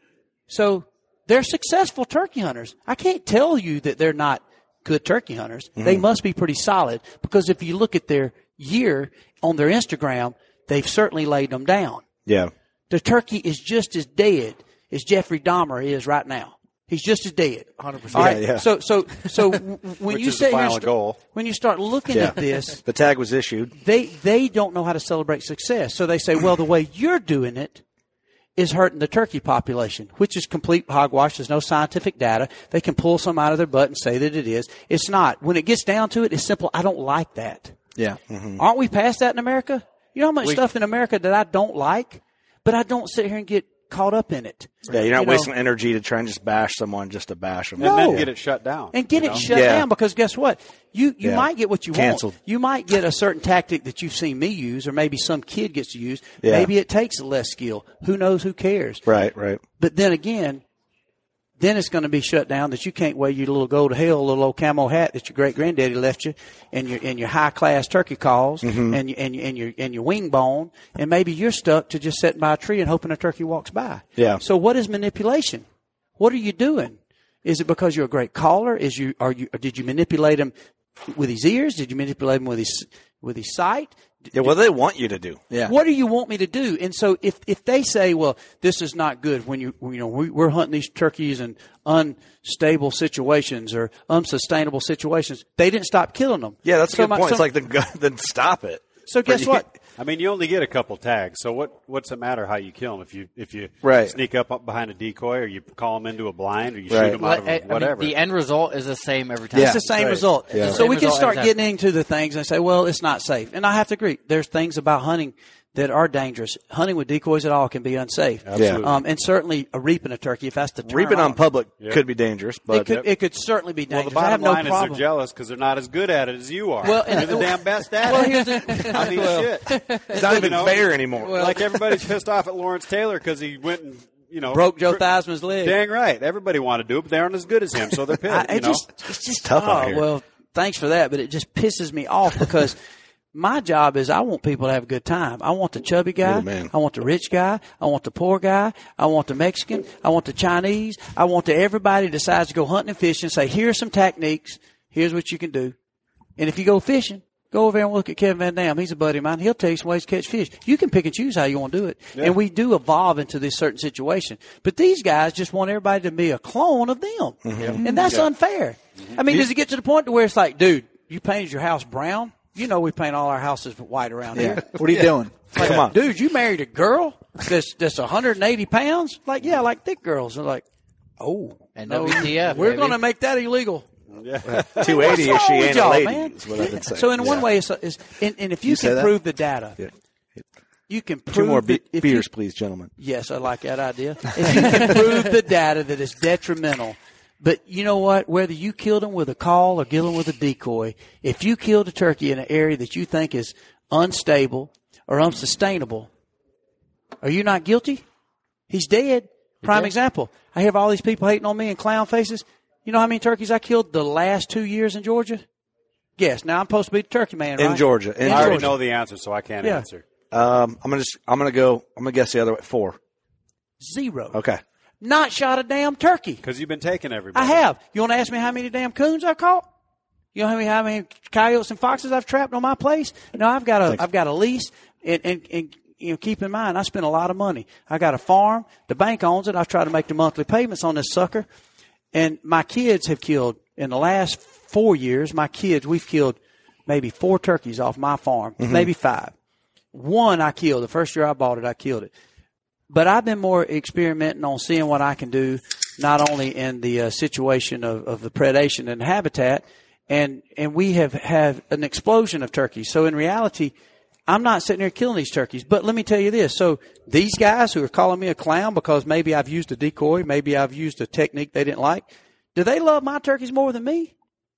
So they're successful turkey hunters. I can't tell you that they're not good turkey hunters. Mm-hmm. They must be pretty solid, because if you look at their year on their Instagram, they've certainly laid them down. Yeah. The turkey is just as dead as Jeffrey Dahmer is right now. He's just as dead. one hundred percent. All right. Yeah, yeah. So, so, so when Which you is say the final st- goal. when you start looking Yeah. at this, The tag was issued. they they don't know how to celebrate success. So they say, well, the way you're doing it is hurting the turkey population, which is complete hogwash. There's no scientific data. They can pull some out of their butt and say that it is. It's not. When it gets down to it, it's simple. I don't like that. Yeah. Mm-hmm. Aren't we past that in America? You know how much We- stuff in America that I don't like, but I don't sit here and get caught up in it. Yeah, you're not You know? wasting energy to try and just bash someone just to bash them. No. And then get it shut down. And get you it know? shut Yeah. down, because guess what? You you Yeah. might get what you Canceled. want. You might get a certain tactic that you've seen me use, or maybe some kid gets to use. Yeah. Maybe it takes less skill. Who knows? Who cares? Right, right. But then again, then it's going to be shut down that you can't wear your little go to hell, little old camo hat that your great granddaddy left you, and your and your high class turkey calls, Mm-hmm. and your and your and your and your wing bone, and maybe you're stuck to just sitting by a tree and hoping a turkey walks by. Yeah. So what is manipulation? What are you doing? Is it because you're a great caller? Is you are you? Or did you manipulate him with his ears? Did you manipulate him with his with his sight? Yeah, what do they want you to do? Yeah. What do you want me to do? And so if, if they say, well, this is not good when you, you know, we, we're hunting these turkeys in unstable situations or unsustainable situations, they didn't stop killing them. Yeah, that's a So good my- point. so- It's like, then, then stop it. So guess you- what? I mean, you only get a couple tags, so what? What's it matter how you kill them? If you if you Right. sneak up, up behind a decoy, or you call them into a blind, or you Right. shoot them out of I- I a, mean, whatever. the end result is the same every time. It's the same right. result. Yeah. So Same we can result start every time. getting into the things and say, well, it's not safe. And I have to agree. There's things about hunting that are dangerous. Hunting with decoys at all can be unsafe. Absolutely. Um, and certainly a reaping a turkey, if that's the term. Reaping on public Yeah. could be dangerous, It but could, it could certainly be well, dangerous. the I have bottom no line is problem. they're jealous because they're not as good at it as you are. Well, and- you're the damn best at Well, it. here's the, I mean, shit. it's not even you know, fair anymore. like everybody's pissed off at Lawrence Taylor because he went and you know broke Joe tr- Theismann's leg. Dang right. Everybody wanted to do it, but they aren't as good as him, so they're pissed. I, you it know? just, it's just Tough oh, out here. Well, thanks for that, but it just pisses me off because my job is I want people to have a good time. I want the chubby You're guy. the man. I want the rich guy. I want the poor guy. I want the Mexican. I want the Chinese. I want the everybody decides to go hunting and fishing and say, here's some techniques. Here's what you can do. And if you go fishing, go over there and look at Kevin Van Dam. He's a buddy of mine. He'll tell you some ways to catch fish. You can pick and choose how you want to do it. Yeah. And we do evolve into this certain situation. But these guys just want everybody to be a clone of them. Mm-hmm. And that's unfair. I mean, does it get to the point to where it's like, dude, you painted your house brown? You know we paint all our houses white around Yeah. here. What are you doing? Like, Come on. dude, you married a girl that's that's one hundred eighty pounds? Like, yeah, like thick girls. They're like, oh, And no, W T F, we're baby. going to make that illegal. two eighty if What's she wrong ain't with a y'all, lady man? is what I've been saying. So in one Yeah. way, it's, it's and, and if you, You say can that? prove the data, Yeah. you can prove Two more that be- if beers, you, please, gentlemen. Yes, I like that idea. If you can prove the data that is detrimental, but you know what? Whether you killed him with a call or killed him with a decoy, if you killed a turkey in an area that you think is unstable or unsustainable, are you not guilty? He's dead. Prime example. I have all these people hating on me and clown faces. You know how many turkeys I killed the last two years in Georgia? Guess. Now I'm supposed to be the turkey man, In right? Georgia. In I already Georgia. know the answer, so I can't Yeah. answer. Um, I'm gonna just, I'm gonna go. I'm gonna guess the other way. Four. Zero. Okay. Not shot a damn turkey. Because you've been taking everybody. I have. You want to ask me how many damn coons I caught? You know how many, how many coyotes and foxes I've trapped on my place? No, I've got a, Thanks. I've got a lease, and, and, and you know, keep in mind, I spend a lot of money. I got a farm. The bank owns it. I try to make the monthly payments on this sucker, and my kids have killed in the last four years. My kids, we've killed maybe four turkeys off my farm, Mm-hmm. maybe five. One I killed the first year I bought it. I killed it. But I've been more experimenting on seeing what I can do, not only in the uh, situation of, of the predation and habitat, and and we have have an explosion of turkeys. So in reality, I'm not sitting there killing these turkeys. But let me tell you this. So these guys who are calling me a clown because maybe I've used a decoy, maybe I've used a technique they didn't like, do they love my turkeys more than me?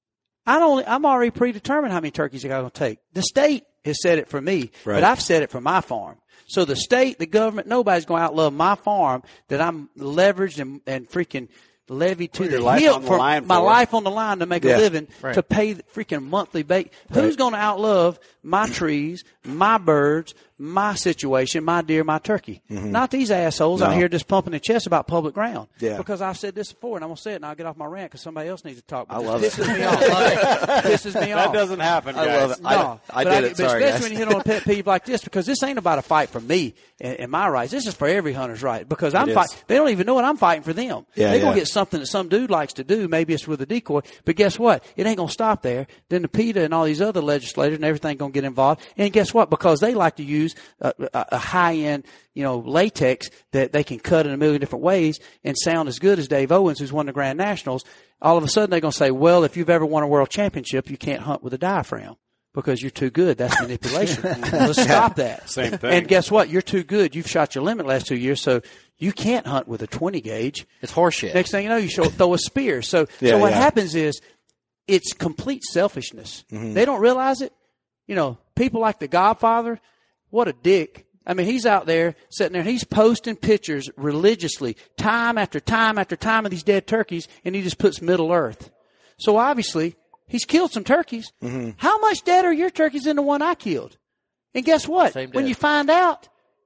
I don't, I'm already predetermined how many turkeys I'm going to take. The state has said it for me, right. But I've said it for my farm. So the state, the government, nobody's going to outlove my farm that I'm leveraged and, and freaking levied to Put the your life hilt on the for line my for. life on the line to make Yeah. a living, Right. to pay the freaking monthly bait. Right. Who's going to outlove my trees, my birds, my situation, my deer, my turkey? Mm-hmm. Not these assholes No. out here just pumping their chest about public ground. Yeah. Because I've said this before, and I'm going to say it, and I'll get off my rant because somebody else needs to talk. But I this love pisses it. me off. pisses me off. That doesn't happen, I guys. love it. No, I, I but did I, it. but Sorry, especially guys. when you hit on a pet peeve like this, because this ain't about a fight for me and, and my rights. This is for every hunter's right. Because I'm is. fighting. They don't even know what I'm fighting for them. Yeah, They're gonna yeah. get something that some dude likes to do. Maybe it's with a decoy. But guess what? It ain't gonna stop there. Then the PETA and all these other legislators and everything gonna get involved. And guess what? Because they like to use a, a, a high end, you know, latex that they can cut in a million different ways and sound as good as Dave Owens, who's won the Grand Nationals. All of a sudden they're going to say, well, if you've ever won a world championship, you can't hunt with a diaphragm because you're too good. That's manipulation. Let's stop that. Same thing. And guess what? You're too good. You've shot your limit last two years, so you can't hunt with a twenty gauge. It's horseshit. Next thing you know, you show, throw a spear. So, Yeah, so what yeah. happens is it's complete selfishness. Mm-hmm. They don't realize it. You know, people like the Godfather, what a dick. I mean, he's out there sitting there, he's posting pictures religiously, time after time after time of these dead turkeys, and he just puts Middle Earth. So obviously, he's killed some turkeys. Mm-hmm. How much dead are your turkeys than the one I killed? And guess what? Same When dead. you find out,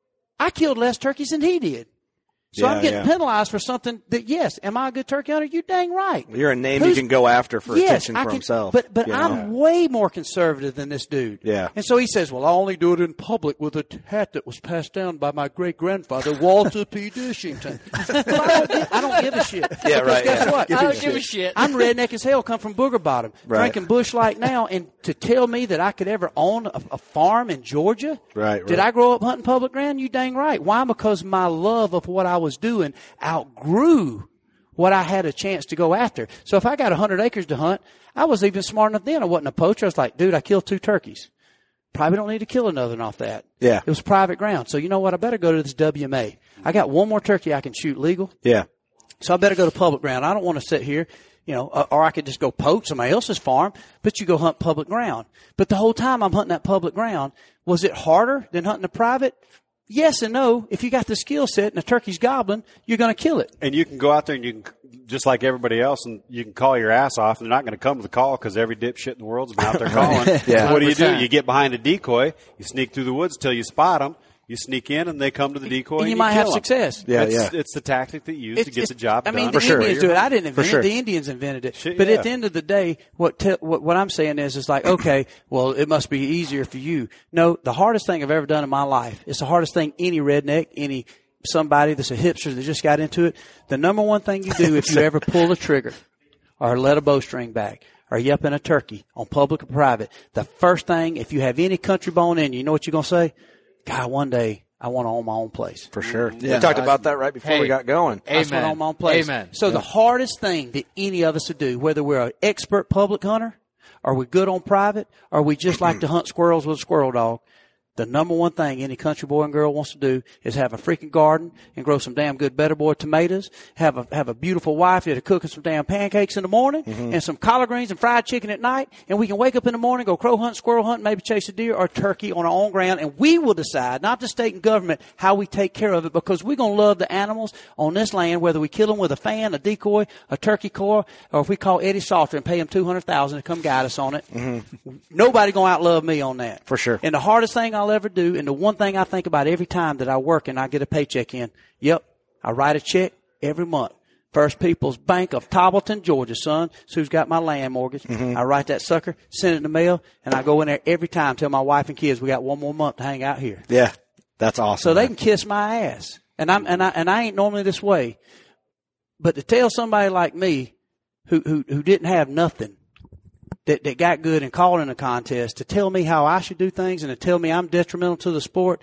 I killed less turkeys than he did. So Yeah, I'm getting yeah. penalized for something that, yes, am I a good turkey hunter? You dang right. You're a name Who's- you can go after for yes, attention I for can, himself. But but you know? I'm way more conservative than this dude. Yeah. And so he says, well, I only do it in public with a t- hat that was passed down by my great grandfather, Walter P. Dishington. But I don't, give, I don't give a shit. Yeah, Because right, guess yeah. what? I don't give a shit. I'm redneck as hell, come from Booger Bottom, Right. drinking Bush Light now, and to tell me that I could ever own a, a farm in Georgia? Right, Did right. I grow up hunting public ground? You dang right. Why? Because my love of what I was doing outgrew what I had a chance to go after. So if I got one hundred acres to hunt, I was even smart enough then. I wasn't a poacher. I was like, dude, I killed two turkeys. Probably don't need to kill another one off that. Yeah. It was private ground. So you know what? I better go to this W M A. I got one more turkey I can shoot legal. Yeah. So I better go to public ground. I don't want to sit here, you know, or, or I could just go poach somebody else's farm, but you go hunt public ground. But the whole time I'm hunting that public ground, was it harder than hunting the private? Yes and no. If you got the skill set and the turkey's gobbling, you're going to kill it. And you can go out there and you can, just like everybody else, and you can call your ass off, and they're not going to come to the call because every dipshit in the world's been out there calling. Yeah. What do you do? one hundred percent. You get behind a decoy, you sneak through the woods till you spot them, you sneak in, and they come to the decoy, And you and might kill have 'em. success. Yeah, it's, yeah. it's the tactic that you use It's- to get it's- the job I done. mean, the sure. Indians do it. I didn't invent sure. it. The Indians invented it. Shit, but yeah. at the end of the day, what, te- what what I'm saying is, is like, okay, well, it must be easier for you. No, the hardest thing I've ever done in my life. It's the hardest thing any redneck, any somebody that's a hipster that just got into it. The number one thing you do if you ever pull a trigger or let a bowstring back or you up in a turkey on public or private, the first thing, if you have any country bone in you, you know what you're going to say? God, one day I want to own my own place. For sure. Yeah. We talked about that right before Hey. we got going. I just want to Amen. own my own place. Amen. So the hardest thing that any of us would do, whether we're an expert public hunter, or we good on private, or we just like to hunt squirrels with a squirrel dog, the number one thing any country boy and girl wants to do is have a freaking garden and grow some damn good Better Boy tomatoes, have a have a beautiful wife that'll cook us some damn pancakes in the morning and some collard greens and fried chicken at night, and we can wake up in the morning, go crow hunt, squirrel hunt, maybe chase a deer or turkey on our own ground, and we will decide, not the state and government, how we take care of it, because we're going to love the animals on this land, whether we kill them with a fan, a decoy, a turkey core, or if we call Eddie Salter and pay him two hundred thousand dollars to come guide us on it. Nobody going to outlove me on that. For sure. And the hardest thing I'll ever do, and the one thing I think about every time that I work and I get a paycheck in, yep, I write a check every month. First People's Bank of Tobbleton, Georgia, son. It's who's got my land mortgage. I write that sucker, send it in the mail, and I go in there every time, tell my wife and kids we got one more month to hang out here. Yeah. That's awesome. So they man. can kiss my ass. And I'm and I and I ain't normally this way. But to tell somebody like me who who who didn't have nothing, that, that got good and called in a contest, to tell me how I should do things and to tell me I'm detrimental to the sport,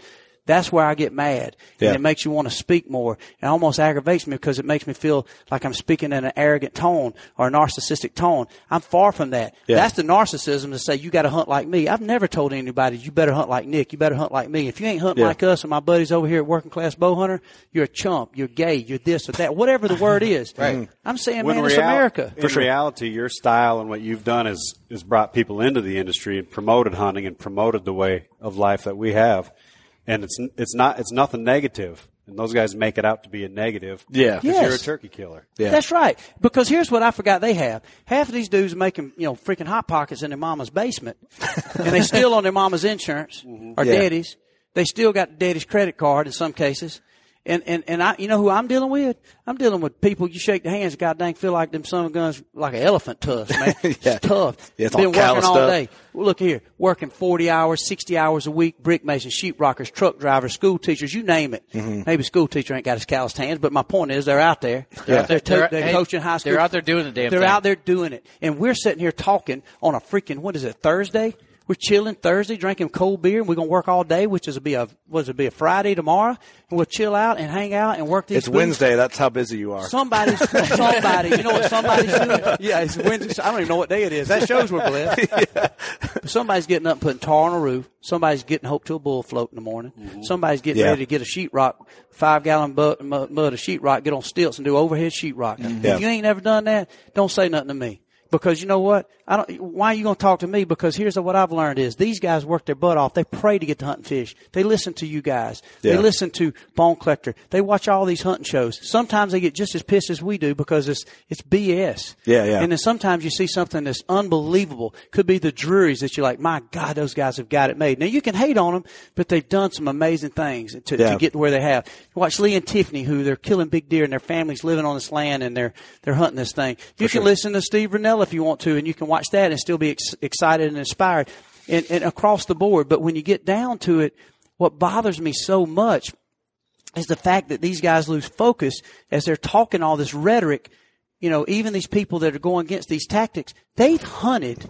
that's where I get mad. Yeah. And it makes you want to speak more. It almost aggravates me because it makes me feel like I'm speaking in an arrogant tone or a narcissistic tone. I'm far from that. Yeah. That's the narcissism to say, you got to hunt like me. I've never told anybody, you better hunt like Nick. You better hunt like me. If you ain't hunting Yeah. like us and my buddies over here at Working Class Bow Hunter, you're a chump. You're gay. You're this or that. Whatever the word is. Right. I'm saying, When man, it's real- America. In reality, your style and what you've done is, is brought people into the industry and promoted hunting and promoted the way of life that we have. And it's it's not it's nothing negative. And those guys make it out to be a negative. Yeah. Because Yes. you're a turkey killer. Yeah. That's right. Because here's what I forgot they have. Half of these dudes are making, you know, freaking Hot Pockets in their mama's basement. And they still on their mama's insurance or Yeah. daddy's. They still got daddy's credit card in some cases. And, and, and I, you know who I'm dealing with? I'm dealing with people you shake their hands, god dang, feel like them son of guns like an elephant tusk, man. Yeah. It's tough. Yeah, it's Been all working calloused all up. day. Well, look here, working forty hours, sixty hours a week, brick masons, sheetrockers, truck drivers, school teachers, you name it. Mm-hmm. Maybe school teacher ain't got his calloused hands, but my point is they're out there. They're out there, to, They're- they're hey, coaching high school. they're out there doing the damn They're thing. out there doing it. And we're sitting here talking on a freaking, what is it, Thursday? We're chilling Thursday, drinking cold beer, and we're going to work all day, which is a be a, what is it, be a Friday tomorrow, and we'll chill out and hang out and work these It's booths. Wednesday. That's how busy you are. Somebody's, somebody, you know what somebody's doing? Yeah, it's Wednesday. I don't even know what day it is. That shows we're blessed. But somebody's getting up and putting tar on a roof. Somebody's getting hope to a bull float in the morning. Mm-hmm. Somebody's getting Yeah. ready to get a sheetrock, five gallon mud, mud of sheetrock, get on stilts and do overhead sheetrock. Yeah. If you ain't never done that, don't say nothing to me. Because you know what? I don't. Why are you going to talk to me? Because here's what I've learned is these guys work their butt off. They pray to get to hunting fish. They listen to you guys. Yeah. They listen to Bone Collector. They watch all these hunting shows. Sometimes they get just as pissed as we do because it's it's B S. Yeah, yeah. And then sometimes you see something that's unbelievable. Could be the Drurys that you're like, my God, those guys have got it made. Now you can hate on them, but they've done some amazing things to, Yeah. to get to where they have. You watch Lee and Tiffany, who they're killing big deer and their families living on this land and they're they're hunting this thing. You can sure. listen to Steve Ranella if you want to, and you can watch that and still be ex- excited and inspired and, and across the board. But when you get down to it, what bothers me so much is the fact that these guys lose focus as they're talking all this rhetoric. You know, even these people that are going against these tactics, they've hunted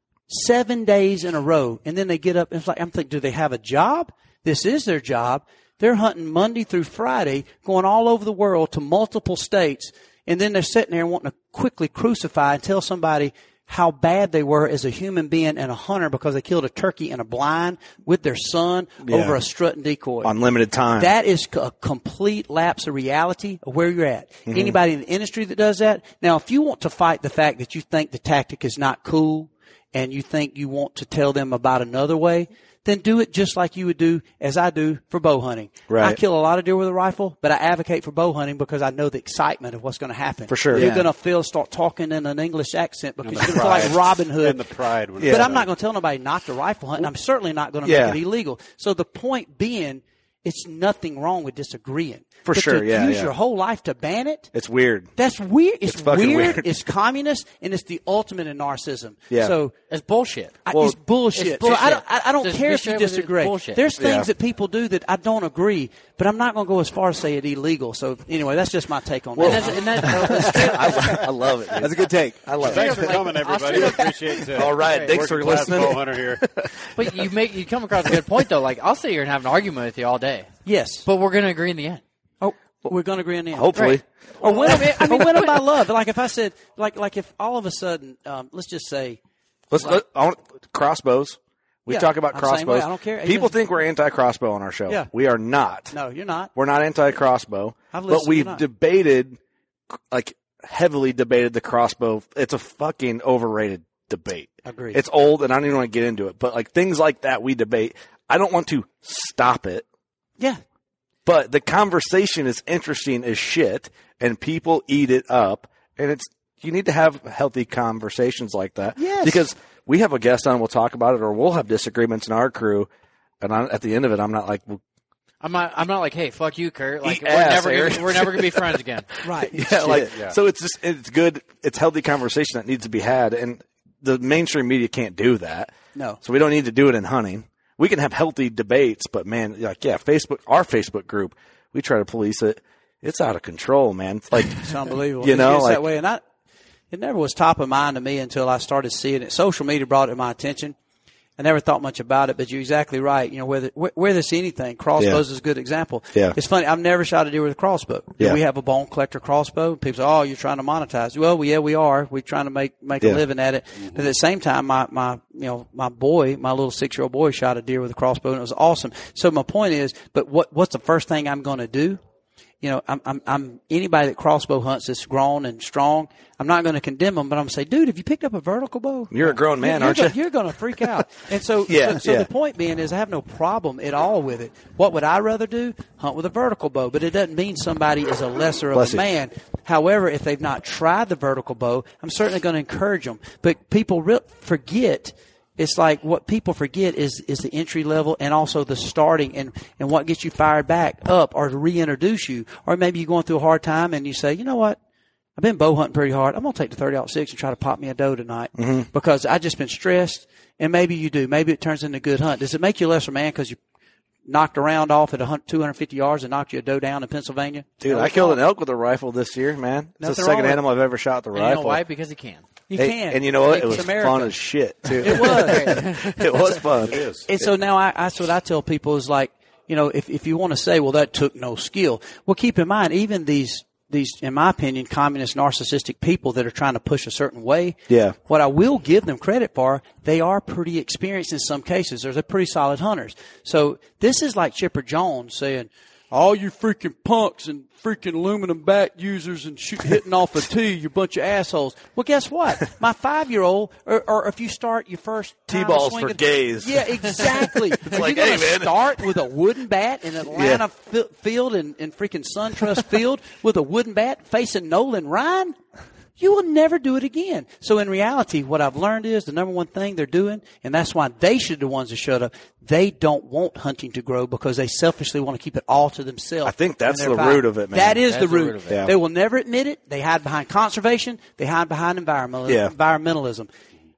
seven days in a row, and then they get up and it's like, I'm thinking, do they have a job? This is their job. They're hunting Monday through Friday, going all over the world to multiple states, and then they're sitting there wanting to quickly crucify and tell somebody how bad they were as a human being and a hunter because they killed a turkey in a blind with their son Yeah. over a strut and decoy. On limited time. That is a complete lapse of reality of where you're at. Mm-hmm. Anybody in the industry that does that. Now, if you want to fight the fact that you think the tactic is not cool and you think you want to tell them about another way, then do it just like you would do as I do for bow hunting. Right. I kill a lot of deer with a rifle, but I advocate for bow hunting because I know the excitement of what's going to happen. For sure. You're Yeah. going to feel, start talking in an English accent because And you're the going to feel like pride. Robin Hood. And the pride. when Yeah. it's But I'm done. not going to tell nobody not to rifle hunt, and I'm certainly not going to Yeah. make it illegal. So the point being, it's nothing wrong with disagreeing. For But sure, to yeah, use yeah. your whole life to ban it, It's weird. that's weird. It's, It's fucking weird. weird. It's communist, and it's the ultimate in narcissism. Yeah. So It's bullshit. I, Well, it's bullshit. it's So I don't, bullshit. I, I don't Just care be if you straight with it, it's disagree. bullshit. There's things Yeah. that people do that I don't agree, but I'm not going to go as far as say it illegal. So anyway, that's just my take on And that. that's, and that, I, I love it. Dude. That's a good take. I love Thanks it. for coming, everybody. I'll Appreciate it. All right. Thanks for Working class listening. bow hunter here. but you make you come across a good point though. Like I'll sit here and have an argument with you all day, Yes. but we're going to agree in the end. Oh, we're going to agree on the end. Hopefully. Right. Or win them, I mean, win them by love. Like if I said, like, like if all of a sudden, um, let's just say, Let's let, I want, crossbows. We Yeah, talk about I'm the same way. crossbows. I don't care. People Even- think we're anti-crossbow on our show. Yeah. We are not. no, you're not. We're not anti-crossbow. I've But listened, we've you're not. debated, like heavily debated the crossbow. It's a fucking overrated debate. Agreed. It's old, and I don't even want to get into it. But like things like that, we debate. I don't want to stop it. Yeah. But the conversation is interesting as shit, and people eat it up. And it's you need to have healthy conversations like that. Yes. Because we have a guest on, we'll talk about it, or we'll have disagreements in our crew. And I, at the end of it, I'm not like, well, I'm not. I'm not like, hey, fuck you, Kurt. Like Eat we're ass, never. Eric. Gonna, we're never gonna be friends again. Right. yeah, like yeah. so. It's just it's good. It's healthy conversation that needs to be had, and the mainstream media can't do that. No. So we don't need to do it in hunting. We can have healthy debates, but man, like yeah, Facebook, our Facebook group, we try to police it. It's out of control, man. It's like It's unbelievable. You It know, gets like- that way, and I, it never was top of mind to me until I started seeing it. Social media brought it to my attention, I never thought much about it, but you're exactly right. You know, whether, where there's anything, crossbows Yeah. is a good example. Yeah. It's funny. I've never shot a deer with a crossbow. Yeah. We have a bone collector crossbow. People say, oh, you're trying to monetize. Well, yeah, we are. We're trying to make, make Yeah. a living at it. But at the same time, my, my, you know, my boy, my little six year old boy shot a deer with a crossbow and it was awesome. So my point is, but what, what's the first thing I'm going to do? You know, I'm, I'm, I'm anybody that crossbow hunts that's grown and strong. I'm not going to condemn them, but I'm going to say, dude, have you picked up a vertical bow? You're a grown man, you're, aren't you're you? Go, you're going to freak out. And so, Yeah, so, so yeah. the point being is I have no problem at all with it. What would I rather do? Hunt with a vertical bow. But it doesn't mean somebody is a lesser Bless of a you. man. However, if they've not tried the vertical bow, I'm certainly going to encourage them. But people re- forget. It's like what people forget is, is the entry level and also the starting and, and what gets you fired back up or to reintroduce you. Or maybe you're going through a hard time and you say, you know what? I've been bow hunting pretty hard. I'm going to take the thirty aught six and try to pop me a doe tonight Mm-hmm. because I just been stressed. And maybe you do. Maybe it turns into a good hunt. Does it make you a lesser man because you knocked a round off at two hundred fifty yards and knocked you a doe down in Pennsylvania? Dude, No, I it's killed not. an elk with a rifle this year, man. It's Nothing the wrong second with animal I've ever shot with a And you rifle. know why? Because he can. You Hey, can. And you know what? It's It was America. fun as shit, too. It was. It was fun. It is. And so now I, that's what I tell people is like, you know, if, if you want to say, well, that took no skill. Well, keep in mind, even these, these, in my opinion, communist narcissistic people that are trying to push a certain way. Yeah. What I will give them credit for, they are pretty experienced in some cases. They're pretty solid hunters. So this is like Chipper Jones saying, all you freaking punks and freaking aluminum bat users and shoot, hitting off a tee, you bunch of assholes. Well, guess what? My five-year-old, or, or if you start your first time T-balls swinging- for gays. Yeah, exactly. Are like, you going hey, to man. start with a wooden bat in Atlanta fi- field and, and freaking SunTrust Field with a wooden bat facing Nolan Ryan? You will never do it again. So in reality, what I've learned is the number one thing they're doing, and that's why they should be the ones to shut up, they don't want hunting to grow because they selfishly want to keep it all to themselves. I think that's when they're the fighting. root of it, man. That is That's the the root. root of it. Yeah. They will never admit it. They hide behind conservation. They hide behind environmentalism. Yeah. environmentalism.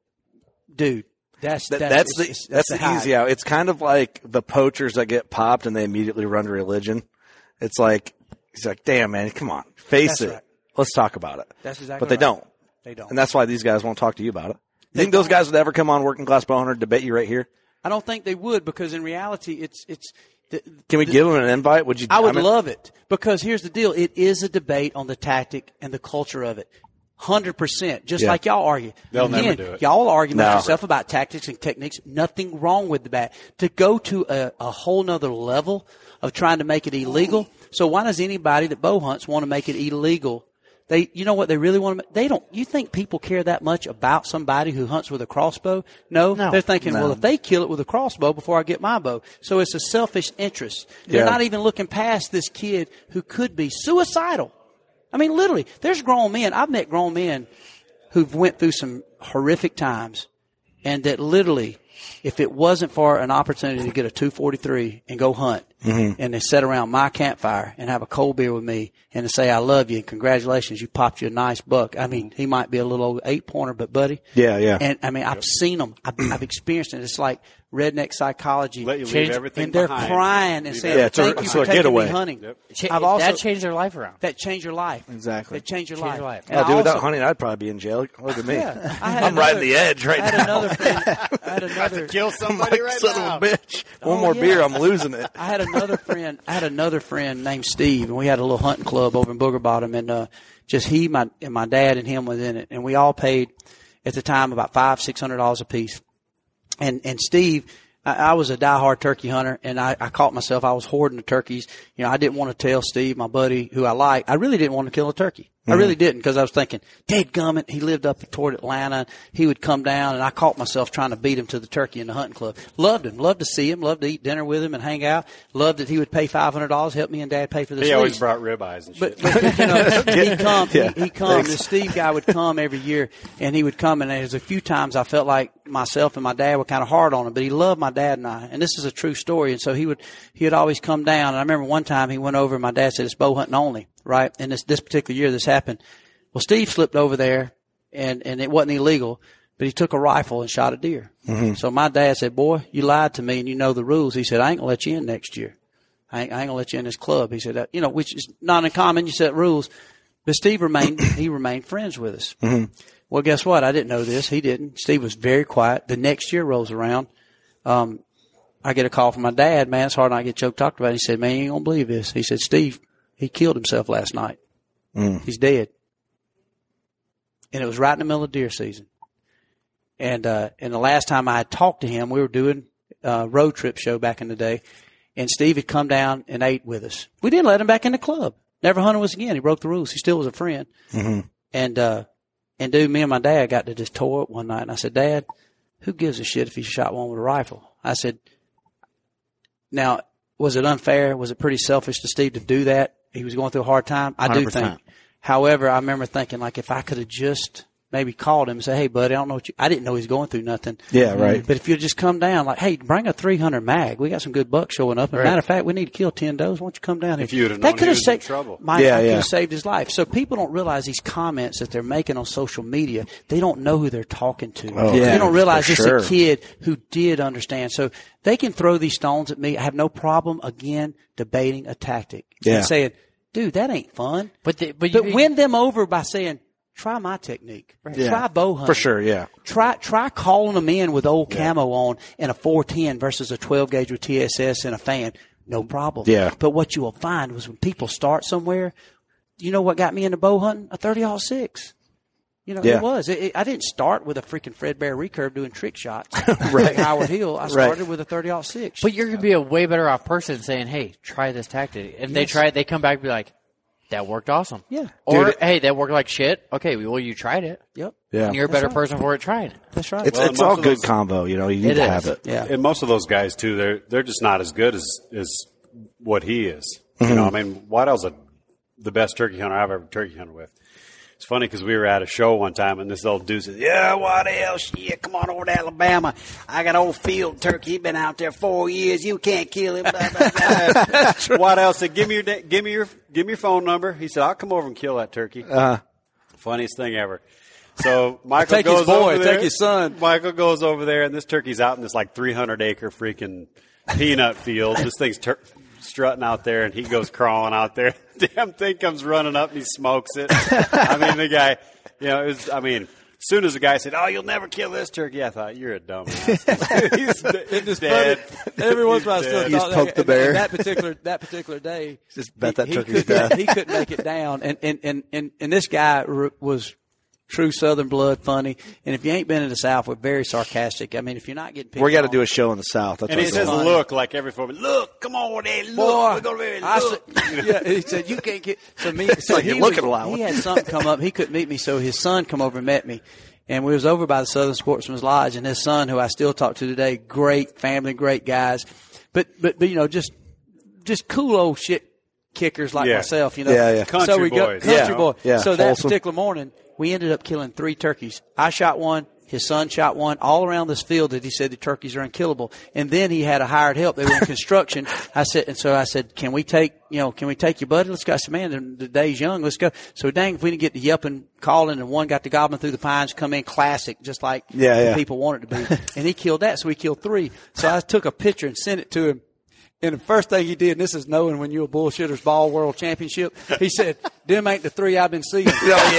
Dude, that's, That, that's, that's the it's- that's the the hide. easy out. It's kind of like the poachers that get popped and they immediately run to religion. It's like he's like, damn man, come on, face That's it. right. Let's talk about it. That's exactly But they right. don't, They don't. and that's why these guys won't talk to you about it. You think those guys would ever come on Working Class Bow Hunter and debate you right here? I don't think they would because in reality, it's it's. The, Can we the, give them an invite? Would you? I would mean- love it because here's the deal: it is a debate on the tactic and the culture of it. Hundred percent, just Yeah. like y'all argue. They'll Again, never do it. Y'all argue No. about yourself about tactics and techniques. Nothing wrong with the bat. To go to a, a whole nother level of trying to make it illegal. So why does anybody that bow hunts want to make it illegal? They, you know what they really want to. They don't. You think people care that much about somebody who hunts with a crossbow? No, No. they're thinking, No. well, if they kill it with a crossbow before I get my bow, so it's a selfish interest. They're Yeah. not even looking past this kid who could be suicidal. I mean, literally, there's grown men. I've met grown men who've went through some horrific times, and that literally, if it wasn't for an opportunity to get a two forty-three and go hunt, Mm-hmm. and they sit around my campfire and have a cold beer with me and to say, I love you and congratulations, you popped you a nice buck. I mean, he might be a little old eight pointer, but buddy. Yeah, yeah. And I mean, I've seen them. I've, I've experienced it. It's like redneck psychology. Let you leave Change- everything And they're behind. crying and Leave saying, Yeah, it's a- thank you it's for a taking getaway. me hunting. Yep. Cha- I've also, that changed their life around. that changed your life. Exactly. That changed your Changed life. your life. And Yeah, I dude, without also- hunting, I'd probably be in jail. Look at me. Yeah, I had I'm another- riding the edge right I had now. another friend. I had another. Kill I'm somebody like, right son now. of a bitch. One Oh, more yeah. beer, I'm losing it. I had another friend. I had another friend named Steve, and we had a little hunting club over in Booger Bottom, and uh, just he, my and my dad, and him was in it, and we all paid at the time about five, six hundred dollars a piece. And and Steve, I, I was a diehard turkey hunter, and I, I caught myself. I was hoarding the turkeys. You know, I didn't want to tell Steve, my buddy, who I like, I really didn't want to kill a turkey. I really didn't because I was thinking, dadgummit, he lived up toward Atlanta. He would come down, and I caught myself trying to beat him to the turkey in the hunting club. Loved him. Loved to see him. Loved to eat dinner with him and hang out. Loved that he would pay five hundred dollars, help me and Dad pay for the He always lease. brought ribeyes and shit. But, but you know, he come, Yeah. he, he come. This Steve guy would come every year, and he would come. And there's a few times I felt like myself and my dad were kind of hard on him, but he loved my dad and I. And this is a true story. And so he would, he would always come down. And I remember one time he went over, and my dad said it's bow hunting only, right? And this this particular year this happened. Well, Steve slipped over there, and and it wasn't illegal, but he took a rifle and shot a deer. Mm-hmm. So my dad said, "Boy, you lied to me, and you know the rules." He said, "I ain't gonna let you in next year. I ain't, I ain't gonna let you in this club." He said, uh, "You know, which is not uncommon. You set rules." But Steve remained he remained friends with us. Mm-hmm. Well, guess what? I didn't know this. He didn't. Steve was very quiet. The next year rolls around. um, I get a call from my dad. Man, it's hard not to get choked talked about. He said, man, you ain't going to believe this. He said, Steve, he killed himself last night. Mm. He's dead. And it was right in the middle of deer season. And, uh, and the last time I had talked to him, we were doing a road trip show back in the day. And Steve had come down and ate with us. We didn't let him back in the club. Never hunted with us again. He broke the rules. He still was a friend. Mm-hmm. And, uh, and dude, me and my dad got to just tour up one night. And I said, Dad, who gives a shit if he shot one with a rifle? I said, now, was it unfair? Was it pretty selfish to Steve to do that? He was going through a hard time. I do one hundred percent. think. However, I remember thinking, like, if I could have just maybe called him and said, hey, buddy, I don't know what you, I didn't know he was going through nothing. Yeah, right. But if you just come down, like, hey, bring a three hundred mag. We got some good bucks showing up. As a Right. matter of fact, we need to kill ten does. Why don't you come down here? If you would have That known could he have was in saved, trouble. my, Yeah, I could yeah. have saved his life. So people don't realize these comments that they're making on social media. They don't know who they're talking to. Oh, they yeah, don't realize for it's sure. a kid who did understand. So they can throw these stones at me. I have no problem, again, debating a tactic. Yeah. And saying, dude, that ain't fun. But the, but, But you, win them over by saying, try my technique. Yeah. Try bow hunting. For sure, yeah. Try try calling them in with old camo on and a four ten versus a twelve gauge with T S S and a fan. No problem. Yeah. But what you will find was when people start somewhere, you know what got me into bow hunting? A thirty aught six. You know, Yeah. it was. It, it, I didn't start with a freaking Fred Bear recurve doing trick shots like Howard Hill. I started with a thirty aught six. but you're going to be a way better off person saying, hey, try this tactic. If they Yes. try it, they come back and be like, that worked awesome. Yeah. Or, Dude, hey, that worked like shit. Okay, well, you tried it. Yep. Yeah. And you're a That's better right. person for it trying it. That's right. It's Well, it's most all of good those- combo, you know. You need It to is. have it. Yeah. And most of those guys too, they're they're just not as good as as what he is. Mm-hmm. You know, I mean, Waddell's a, the best turkey hunter I've ever turkey hunted with. It's funny because we were at a show one time, and this old dude says, "Yeah, Waddell, shit, come on over to Alabama. I got old field turkey. He been out there four years. You can't kill him." Blah, blah, blah. Waddell said, "Give me your da- give me your give me your phone number." He said, "I'll come over and kill that turkey." Uh, Funniest thing ever. So Michael Take his goes boy, over there. take his son. Michael goes over there, and this turkey's out in this like three hundred acre freaking peanut field. This thing's tur- strutting out there, and he goes crawling out there. Damn thing comes running up, and he smokes it. I mean, the guy, you know, it was. I mean, as soon as the guy said, "Oh, you'll never kill this turkey," I thought, "You're a dumbass." He's d- It's dead. funny. Every once in a while, I He's still dead. He's thought poked the and- bear. and that particular that particular day, Just bet that he, turkey's he couldn't, dead. he couldn't make it down, and and and and, and this guy r- was true Southern blood, funny. And if you ain't been in the South, we're very sarcastic. I mean, if you're not getting picked we got to on- do a show in the South. That's And what he it's says, all. "Look," like every four minutes. Look, come on there, look, Boy, look over there, and I look. said, yeah, he said you can't get. So me, so like he you're was- looking a lot. He had something come up. He couldn't meet me, so his son come over and met me, and we was over by the Southern Sportsman's Lodge, and his son, who I still talk to today, great family, great guys, but but but you know just just cool old shit kickers like Yeah. myself, you know. Yeah, yeah. Country so we go boys, country you know? boy. Yeah, So that wholesome. particular morning, we ended up killing three turkeys. I shot one. His son shot one all around this field that he said the turkeys are unkillable. And then he had a hired help. They were in construction. I said, and so I said, can we take, you know, can we take your buddy? Let's go. I said, man, the, the day's young. Let's go. So dang, if we didn't get the yelping, calling, and one got the gobbling through the pines, come in classic, just like Yeah, the yeah. people want it to be. And he killed that. So we killed three. So I took a picture and sent it to him. And the first thing he did, and this is knowing when you're a bullshitter's ball world championship, he said, them ain't the three I've been seeing. Oh,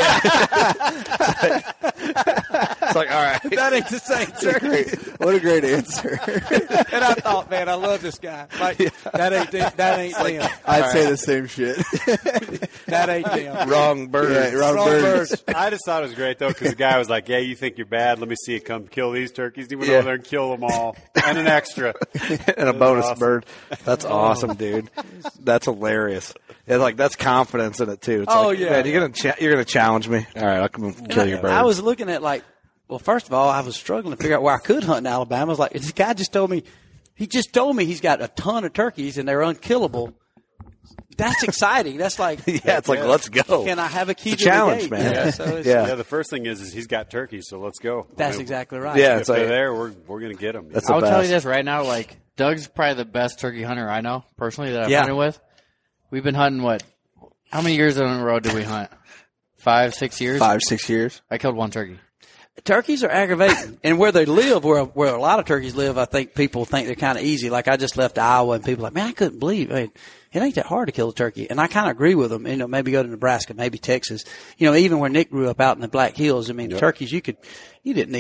yeah. It's like, all right. That ain't the same turkey. What a great answer. And I thought, man, I love this guy. Like, that ain't them. That ain't them. I'd say the same shit. That ain't them. Wrong bird. Yeah, wrong, Wrong bird. bird. I just thought it was great though because the guy was like, "Yeah, you think you're bad? Let me see you come kill these turkeys." He went Yeah. over there and killed them all, and an extra. And a bonus awesome. bird. That's awesome, dude. That's hilarious. It's like that's confidence in it too. It's Oh, like, yeah. man, you're gonna cha- you're gonna challenge me. All right, I'll come and kill your bird. I was looking at like, well, first of all, I was struggling to figure out where I could hunt in Alabama. I was like, this guy just told me, he just told me he's got a ton of turkeys and they're unkillable. That's exciting. That's like, yeah, it's like let's go. can I have a key It's a to the challenge, gate? man. Yeah, so it's, Yeah. Yeah, the first thing is, is he's got turkeys, so let's go. I That's mean, exactly right. Yeah, If it's they're like there, we're we're gonna get them. That's the I'll tell you best. this right now, like, Doug's probably the best turkey hunter I know, personally, that I've Yeah. hunted with. We've been hunting, what, how many years in a row did we hunt? Five, six years? Five, six years. I killed one turkey. Turkeys are aggravating, and where they live, where where a lot of turkeys live, I think people think they're kind of easy. Like I just left Iowa, and people are like, man, I couldn't believe, I mean, it ain't that hard to kill a turkey, and I kind of agree with them. You know, maybe go to Nebraska, maybe Texas. You know, even where Nick grew up out in the Black Hills, I mean, turkeys you could, you didn't need to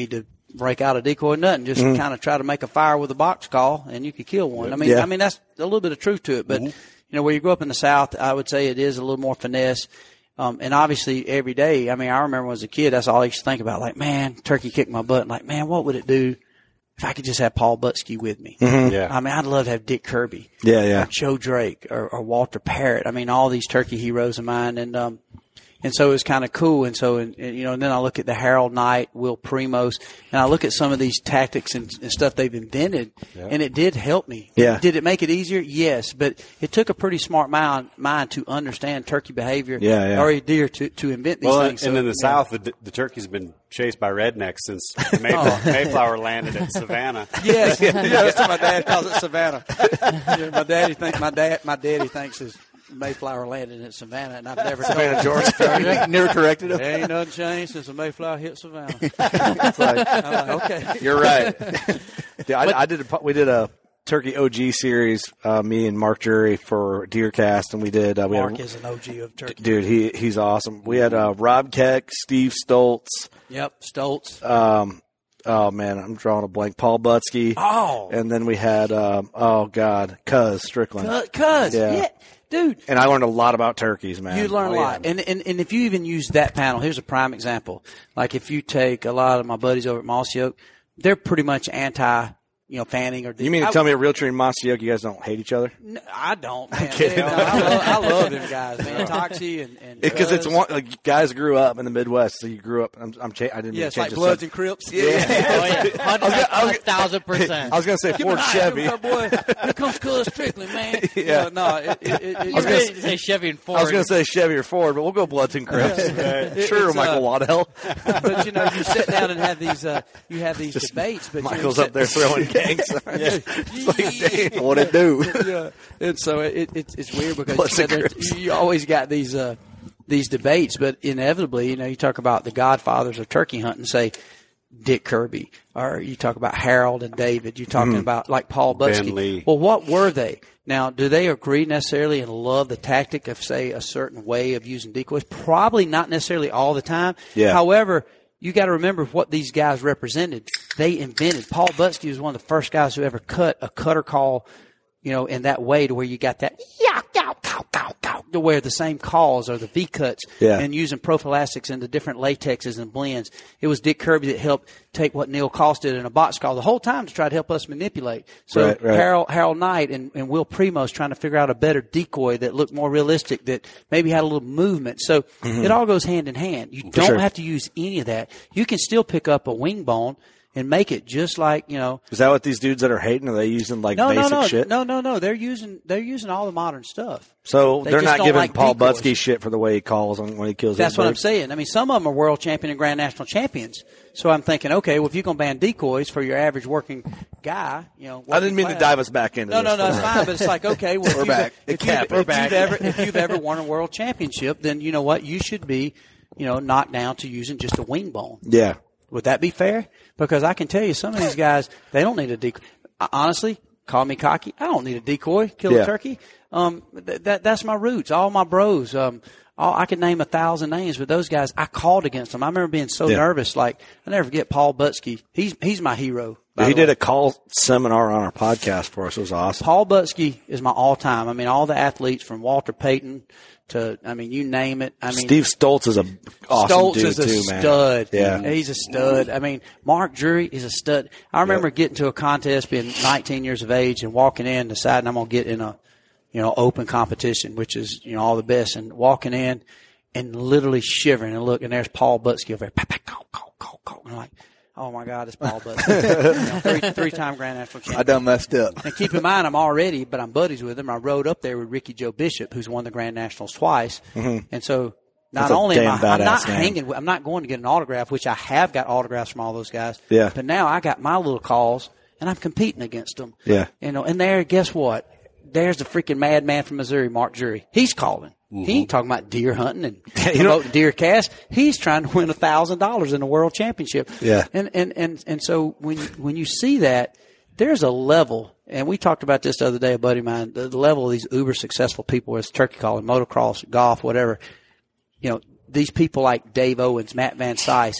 break out a decoy, nothing. Just Mhm. kind of try to make a fire with a box call, and you could kill one. I mean, Yeah. I mean that's a little bit of truth to it. But you know, where you grow up in the South, I would say it is a little more finesse. Um, and obviously, every day. I mean, I remember when I was a kid, that's all I used to think about. Like, man, turkey kicked my butt. Like, man, what would it do if I could just have Paul Butsky with me? Mhm. Yeah. I mean, I'd love to have Dick Kirby. Yeah, yeah. Or Joe Drake or, or Walter Parrott. I mean, all these turkey heroes of mine. And, um, and so it was kind of cool. And so, and, and, you know, and then I look at the Harold Knight, Will Primos, and I look at some of these tactics and, and stuff they've invented, Yeah. and it did help me. Yeah. Did it make it easier? Yes. But it took a pretty smart mind, mind to understand turkey behavior Yeah, yeah. or a deer to, to invent these Well, things. and So, in the yeah. South, the, the turkey's been chased by rednecks since Mayflower, Oh. Mayflower landed at Savannah. Yes, yeah, that's what my dad calls it, Savannah. Yeah, my daddy think my dad, my daddy thinks his Mayflower landed in Savannah, and I've never Savannah, told him. Georgia. Never corrected him? There ain't nothing changed since the Mayflower hit Savannah. It's like, I'm like, okay, You're right. Dude, I, I did a, we did a turkey O G series, uh, me and Mark Jury for Deercast, and we did. Uh, we Mark had, is an O G of turkey. dude. He he's awesome. We had uh, Rob Keck, Steve Stoltz. Yep, Stoltz. Um, oh man, I'm drawing a blank. Paul Butsky. Oh. and then we had um, oh god, Cuz Strickland. Cuz, yeah. Dude. And I learned a lot about turkeys, man. You learn Oh, a lot. yeah. And, and and if you even use that panel, here's a prime example. Like if you take a lot of my buddies over at Mossy Oak, they're pretty much anti, you know, fanning or. You mean to I, tell me at Realtree and Mossy Oak, you guys don't hate each other? No, I don't, man. kidding. No, I, love, I love them guys, man. Toxie and, and Because it's Cuz. one like guys grew up in the Midwest, so you grew up. I'm, I'm cha- I didn't. Yeah, mean it's to like change the Bloods subject. and Crips. Yeah, Oh, yeah. I was gonna- I was A thousand percent. I was going to say Keep Ford an eye Chevy. out, boy. Here comes Cuz Strickland, man. Yeah. No, no it, it, it, I was going to say Chevy and Ford. I was going to say Chevy or Ford, but we'll go Bloods and Crips. It- Sure, it's, Michael uh, Waddell. But you know, you sit down and have these, uh, you have these Just debates. But Michael's you know, up there throwing gang signs. It's like, damn, what it do? Yeah, and so it, it it's weird because Bloods you, and know, there- Crips. you always got these uh, these debates, but inevitably, you know, you talk about the godfathers of turkey hunting, say Dick Kirby, or you talk about Harold and David. You're talking Mhm. about like Paul Butsky. Ben Lee. Well, what were they? Now, do they agree necessarily and love the tactic of, say, a certain way of using decoys? Probably not necessarily all the time. Yeah. However, you got to remember what these guys represented. They invented. Paul Butsky was one of the first guys who ever cut a cutter call, you know, in that way to where you got that yow, yow, cow, cow, cow, to where the same calls are the V cuts Yeah. and using prophylactics into different latexes and blends. It was Dick Kirby that helped take what Neil Cost did in a box call the whole time to try to help us manipulate. So Right, right. Harold Harold Knight and, and Will Primos trying to figure out a better decoy that looked more realistic, that maybe had a little movement. So Mhm. it all goes hand in hand. You For don't sure. have to use any of that. You can still pick up a wing bone and make it just like, you know. Is that what these dudes that are hating, are they using like No, no, basic no, shit? no, no, no. They're using they're using all the modern stuff. So They they're just not don't giving like Paul decoys. Butsky shit for the way he calls on when he kills That's his what I'm birds? saying. I mean, some of them are world champion and grand national champions. So I'm thinking, okay, well, if you're going to ban decoys for your average working guy, you know. I didn't mean to working dive class- us back into No, this. no, no, it's fine. But it's like, okay, well, We're if, back. You've, if, It you've, cap- if, we're back. you've ever, if you've ever won a world championship, then you know what? You should be, you know, knocked down to using just a wing bone. Yeah. Would that be fair? Because I can tell you, some of these guys, they don't need a decoy. Honestly, call me cocky. I don't need a decoy. Kill Yeah. a turkey. Um, th- that that's my roots. All my bros. Um, all, I could name a thousand names, but those guys, I called against them. I remember being so Yeah. nervous. Like I never forget Paul Butsky. He's he's my hero. by He the did way. a call seminar on our podcast for us. It was awesome. Paul Butsky is my all time. I mean, all the athletes from Walter Payton to, I mean, you name it. I mean, Steve Stoltz is a awesome Stoltz dude is a too, man. stud. Yeah. He's a stud. I mean, Mark Jury is a stud. I remember getting to a contest, being nineteen years of age, and walking in, deciding I'm going to get in a, you know, open competition, which is, you know, all the best, and walking in and literally shivering and look, and there's Paul Butsky over there. Pack, pack, call, call, call, call. And I'm like, oh my God, it's Paul Butsky. you know, three, three-time Grand National champion. I done messed up. And keep in mind, I'm already, but I'm buddies with him. I rode up there with Ricky Joe Bishop, who's won the Grand Nationals twice. Mhm. And so not That's a only am damn I, I'm not badass name. hanging, with- I'm not going to get an autograph, which I have got autographs from all those guys. Yeah. But now I got my little calls, and I'm competing against them. Yeah. You know, and there, guess what? There's the freaking madman from Missouri, Mark Jury. He's calling. He ain't talking about deer hunting and You know- promoting deer cast. He's trying to win a thousand dollars in the world championship. Yeah. And and and and so when when you see that, there's a level, and we talked about this the other day, a buddy of mine, the, the level of these uber successful people, as turkey calling, motocross, golf, whatever. You know, these people like Dave Owens, Matt Van Sice,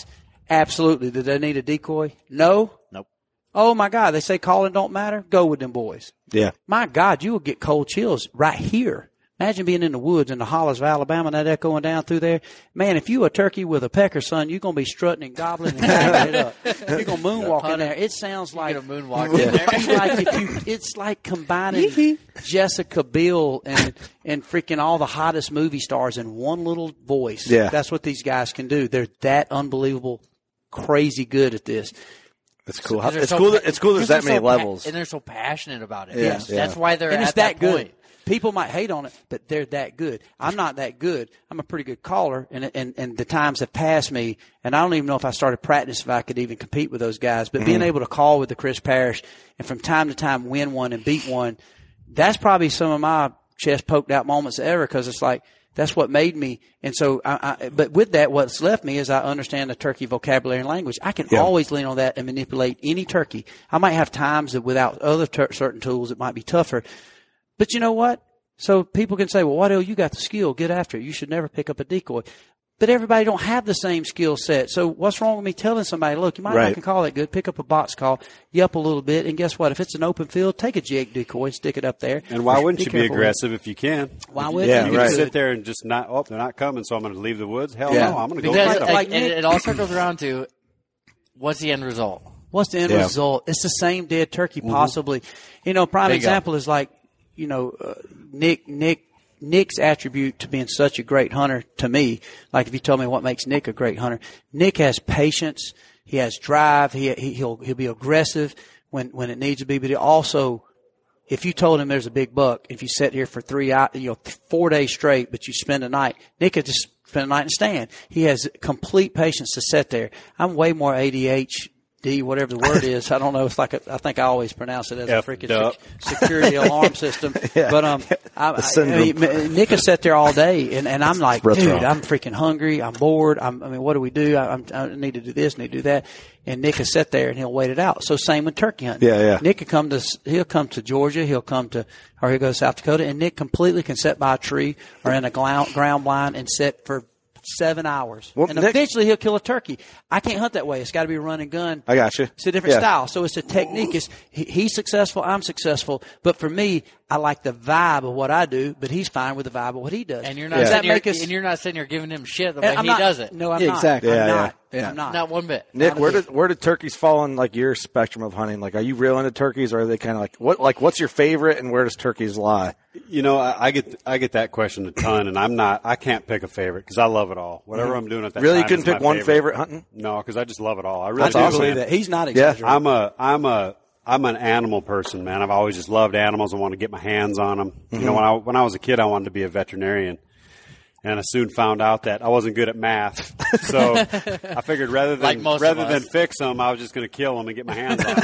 Absolutely. Do they need a decoy? No. Nope. Oh, my God. They say calling don't matter. Go with them boys. Yeah. My God, you will get cold chills right here. Imagine being in the woods in the hollers of Alabama and that echoing down through there. Man, if you a turkey with a pecker, son, you're going to be strutting and gobbling and cracking it up. You're going to moonwalk in there. It sounds like a moonwalk in there. It's like, if you, it's like combining Jessica Biel and, and freaking all the hottest movie stars in one little voice. Yeah. That's what these guys can do. They're that unbelievable, crazy good at this. It's cool. Because they're It's so cool. pa- That, it's cool. There's because that they're many so pa- levels. and they're so passionate about it. Yeah. Yes, Yeah. that's why they're and at it's that, that good. point. People might hate on it, but they're that good. I'm not that good. I'm a pretty good caller, and and and the times have passed me, and I don't even know if I started practice if I could even compete with those guys. But mm-hmm. being able to call with the Chris Parrish and from time to time win one and beat one, that's probably some of my chest poked out moments ever, because it's like that's what made me. And so, I, I, but with that, what's left me is I understand the turkey vocabulary and language. I can Yeah. always lean on that and manipulate any turkey. I might have times that without other ter- certain tools it might be tougher. But you know what? So people can say, well, Waddell, you got the skill. Get after it. You should never pick up a decoy. But everybody don't have the same skill set. So what's wrong with me telling somebody, look, you might Right. not can call that good. Pick up a box call, yelp a little bit, and guess what? If it's an open field, take a jig decoy and stick it up there. And why wouldn't you be careful with it. aggressive if you can? Why If wouldn't you, Yeah, you? right. Can sit there and just not, oh, they're not coming, so I'm going to leave the woods? Hell Yeah. no, I'm going to go Because get them. like like, and Nick- it all circles around to what's the end result? What's the end Yeah. result? It's the same dead turkey, possibly. You know, prime Bingo. example is like, you know, uh, Nick, Nick, Nick's attribute to being such a great hunter to me, like if you told me what makes Nick a great hunter, Nick has patience, he has drive, he, he he'll he'll be aggressive when when it needs to be, but he also, if you told him there's a big buck, if you sat here for three out, you know, four days straight, but you spend a night, Nick could just spend a night and stand. He has complete patience to sit there. I'm way more A D H D, whatever the word is. I don't know. It's like a, I think I always pronounce it as F a freaking duck. sec- security alarm system. Yeah. But um, I, I, syndrome. I mean, Nick has sat there all day, and, and I'm like, That's dude, rough. I'm freaking hungry. I'm bored. I'm, I mean, what do we do? I, I'm, I need to do this, need to do that. And Nick has sat there and he'll wait it out. So same with turkey hunting. Yeah, yeah. Nick can come to he'll come to Georgia. He'll come to or he'll go to South Dakota, and Nick completely can sit by a tree or in a ground ground blind and sit for seven hours. Well, and Nick- eventually he'll kill a turkey. I can't hunt that way. It's got to be run and gun. I got you. It's a different Yeah. style. So it's a technique. It's, he, he's successful. I'm successful. But for me, I like the vibe of what I do, but he's fine with the vibe of what he does. And you're not Does that sitting make here, us, and you're not sitting here giving him shit the and way I'm he not, does it. No, I'm Yeah, not. exactly. I'm Yeah, not. yeah. I'm not. Not one bit. Nick, Not a where bit. did where did turkeys fall in like your spectrum of hunting? Like, are you real into turkeys, or are they kind of like what? Like, what's your favorite, and where does turkeys lie? You know, I, I get I get that question a ton, and I'm not. I can't pick a favorite because I love it all. Whatever I'm doing at that Really, you time couldn't is my pick one favorite. favorite hunting? No, because I just love it all. I really I do. do awesome. believe man. that. He's not exaggerating. I'm a I'm a I'm an animal person, man. I've always just loved animals. I want to get my hands on them. Mm-hmm. You know, when I when I was a kid, I wanted to be a veterinarian, and I soon found out that I wasn't good at math. So I figured rather than Like most rather of than us. fix them, I was just going to kill them and get my hands on them.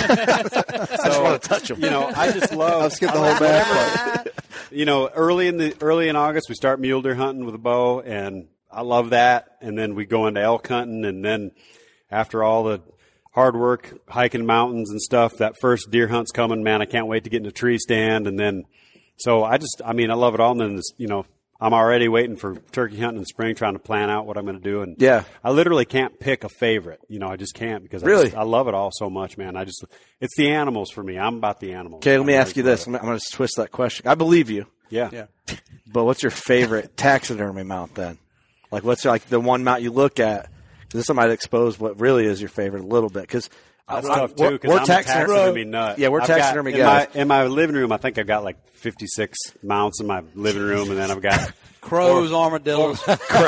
I just want to touch them. You know, I just love. I'll skip the whole math part. You know, early in the early in August, we start mule deer hunting with a bow, and I love that. And then we go into elk hunting, and then after all the hard work hiking mountains and stuff, that first deer hunt's coming. Man, I can't wait to get in a tree stand, and then so I just, I mean, I love it all. And then this, you know, I'm already waiting for turkey hunting in spring, trying to plan out what I'm going to do. And Yeah. I literally can't pick a favorite. You know, I just can't because I, Really? just, I love it all so much, man. I just, it's the animals for me. I'm about the animals. Okay, let me I'm ask you always this. about I'm, I'm going to twist that question. I believe you, it. Yeah. Yeah. but what's your favorite taxidermy mount then? Like, what's like the one mount you look at? Because somebody expose what really is your favorite a little bit. Because That's tough too because I'm a taxidermy nut. Yeah, we're I've got- taxidermy in guys. My, in my living room, I think I've got like fifty-six mounts in my living room, and then I've got Crows, armadillos.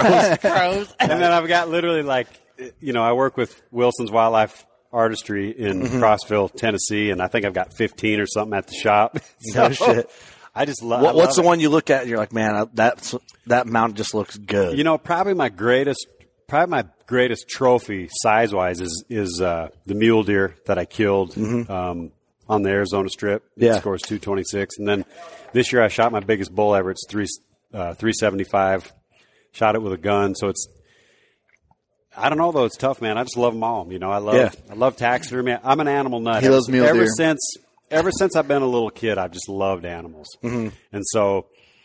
Crows. and then I've got literally like, you know, I work with Wilson's Wildlife Artistry in Mm-hmm. Crossville, Tennessee, and I think I've got fifteen or something at the shop. No So, shit. I just lo- What, I what's love the it. one you look at and you're like, man, I, that's, that mount just looks good? You know, probably my greatest, probably my greatest trophy size wise is is uh, the mule deer that I killed um, on the Arizona Strip. It Yeah. scores two twenty six, and then this year I shot my biggest bull ever. It's three uh, three seventy five. Shot it with a gun, so it's. I don't know though. It's tough, man. I just love them all. You know, I love Yeah. I love taxidermy. I'm an animal nut. He ever, loves mule ever deer. since ever since I've been a little kid. I've just loved animals, Mm-hmm. and so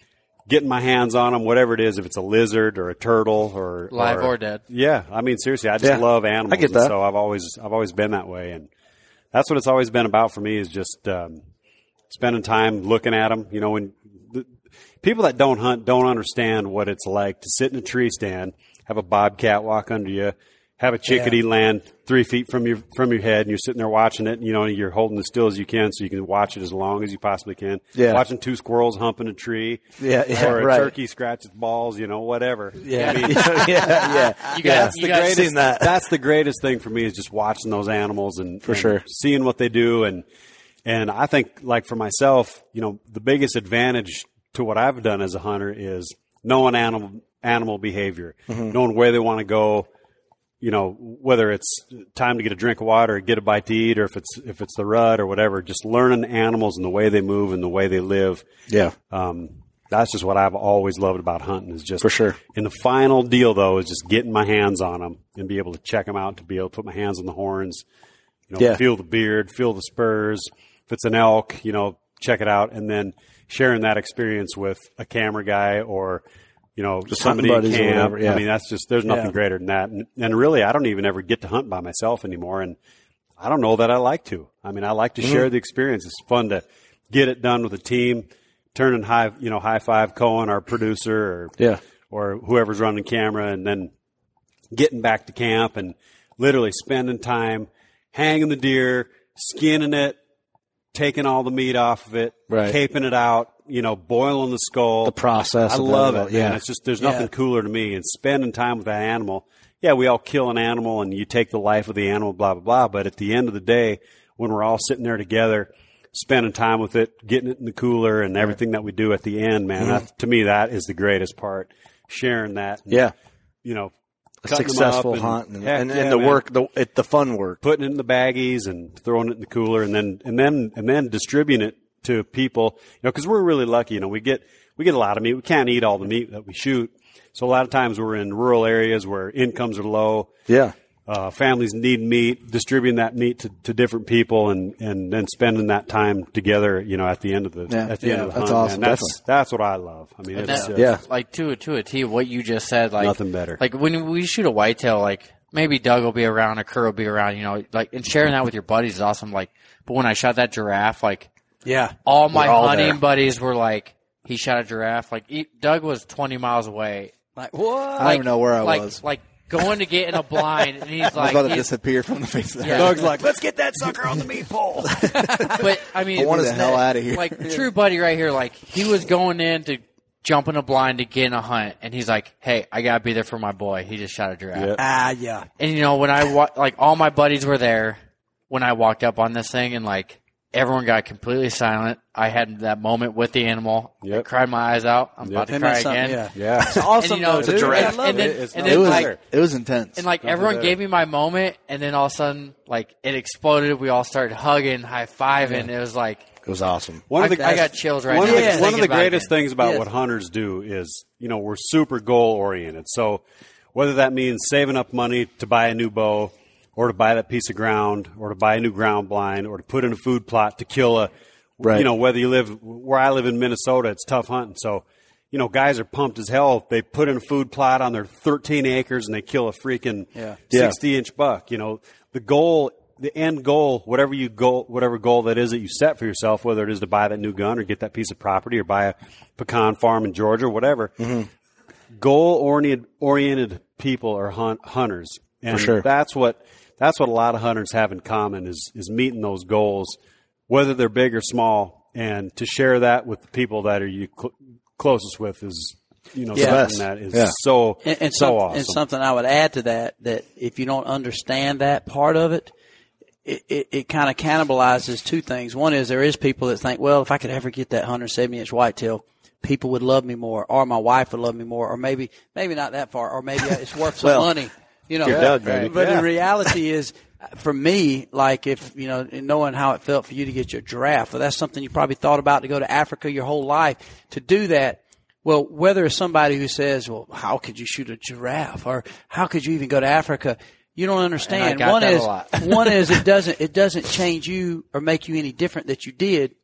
getting my hands on them, whatever it is, if it's a lizard or a turtle or live or, or dead. Yeah, I mean seriously, I just Yeah. love animals. I get that. And so I've always I've always been that way, and that's what it's always been about for me is just um, spending time looking at them. You know, when the, people that don't hunt don't understand what it's like to sit in a tree stand, have a bobcat walk under you, have a chickadee yeah. land three feet from your from your head, and you're sitting there watching it. And, you know, you're holding as still as you can, so you can watch it as long as you possibly can. Yeah. Watching two squirrels humping a tree, yeah, yeah, or a right. turkey scratch its balls, you know, whatever. Yeah, I mean, yeah, yeah. You guys, that's you the guys greatest. seen that. That's the greatest thing for me is just watching those animals and for and sure seeing what they do. And and I think, like for myself, you know, the biggest advantage to what I've done as a hunter is knowing animal animal behavior, mm-hmm. knowing where they want to go. You know, whether it's time to get a drink of water or get a bite to eat, or if it's if it's the rut or whatever, just learning animals and the way they move and the way they live. Yeah, um, that's just what I've always loved about hunting. Is just for sure. And the final deal, though, is just getting my hands on them and be able to check them out, to be able to put my hands on the horns, you know, yeah. feel the beard, feel the spurs. If it's an elk, you know, check it out, and then sharing that experience with a camera guy or. You know, just somebody in camp. Yeah. I mean, that's just, there's nothing yeah. greater than that. And, and really, I don't even ever get to hunt by myself anymore. And I don't know that I like to. I mean, I like to mm-hmm. share the experience. It's fun to get it done with a team, turning high, you know, high five Cohen, our producer, or, yeah. or whoever's running camera, and then getting back to camp and literally spending time hanging the deer, skinning it, taking all the meat off of it, right. caping it out, you know, boiling the skull. The process. I love it. Yeah. Man. It's just, there's nothing yeah. cooler to me. And spending time with that animal. Yeah, we all kill an animal and you take the life of the animal, blah, blah, blah. But at the end of the day, when we're all sitting there together, spending time with it, getting it in the cooler and everything that we do at the end, man, mm-hmm. that, to me, that is the greatest part. Sharing that. And, yeah. You know, a successful and, hunt and, heck, and, yeah, and the man. work, the it, the fun work, putting it in the baggies and throwing it in the cooler, and then and then and then distributing it to people. You know, because we're really lucky. You know, we get we get a lot of meat. We can't eat all the meat that we shoot, so a lot of times we're in rural areas where incomes are low. Yeah. Uh, families need meat, distributing that meat to, to different people, and, and then spending that time together. You know, at the end of the yeah. at the yeah, end of the that's hunt, awesome. man. That's that's what I love. I mean, and it's that, just, yeah, like to to a T. What you just said, like nothing better. Like when we shoot a whitetail, like maybe Doug will be around, a Kerr will be around. You know, like and sharing that with your buddies is awesome. Like, but when I shot that giraffe, like yeah, all my all hunting there. buddies were like, he shot a giraffe. Like he, Doug was twenty miles away. Like what? Like, I don't even know where I like, was. Like going to get in a blind, and he's I was like, about to he- disappear from the face of the Yeah. earth. Doug's like, let's get that sucker on the meat pole. but I mean, I want the hell out of here. like true buddy right here. Like he was going in to jump in a blind to get in a hunt, and he's like, "Hey, I gotta be there for my boy. He just shot a giraffe." Yeah. Ah, yeah. And you know, when I wa- like all my buddies were there when I walked up on this thing, and like everyone got completely silent. I had that moment with the animal. Yep. I cried my eyes out. I'm Yep. about to Isn't cry that something? again. Yeah. Yeah. It's awesome. And, you know, though, it's a dude. giraffe. I love And then- it. It's and not then, It was like- it was intense. And like Nothing everyone better. gave me my moment, and then all of a sudden, like it exploded. We all started hugging, high fiving. It was like it was awesome. One of I- the, I got chills right one now Of the, just one of thinking the about it greatest again. things about Yes. what hunters do is, you know, we're super goal oriented. So whether that means saving up money to buy a new bow, or to buy that piece of ground, or to buy a new ground blind, or to put in a food plot to kill a, Right. you know, whether you live where I live in Minnesota, it's tough hunting. So, you know, guys are pumped as hell. They put in a food plot on their thirteen acres and they kill a freaking Yeah. sixty inch buck. You know, the goal, the end goal, whatever you goal, whatever goal that is that you set for yourself, whether it is to buy that new gun or get that piece of property or buy a pecan farm in Georgia, whatever. Mm-hmm. Goal oriented oriented people are hunt, hunters, and For sure. that's what that's what a lot of hunters have in common is is meeting those goals, whether they're big or small, and to share that with the people that are you cl- closest with is, you know, Yeah. something that is Yeah. so And, and, so some- awesome. and something I would add to that, that if you don't understand that part of it, it, it, it kind of cannibalizes two things. One is there is people that think, well, if I could ever get that one hundred seventy inch whitetail, people would love me more, or my wife would love me more, or maybe maybe not that far, or maybe it's worth some Well, money. You know, you're Doug, baby. but Yeah. in reality is, for me, like if, you know, knowing how it felt for you to get your giraffe, well, that's something you probably thought about to go to Africa your whole life. To do that, well, whether it's somebody who says, well, how could you shoot a giraffe, or how could you even go to Africa? You don't understand. got One that a is, lot. one is it doesn't, it doesn't change you or make you any different that you did.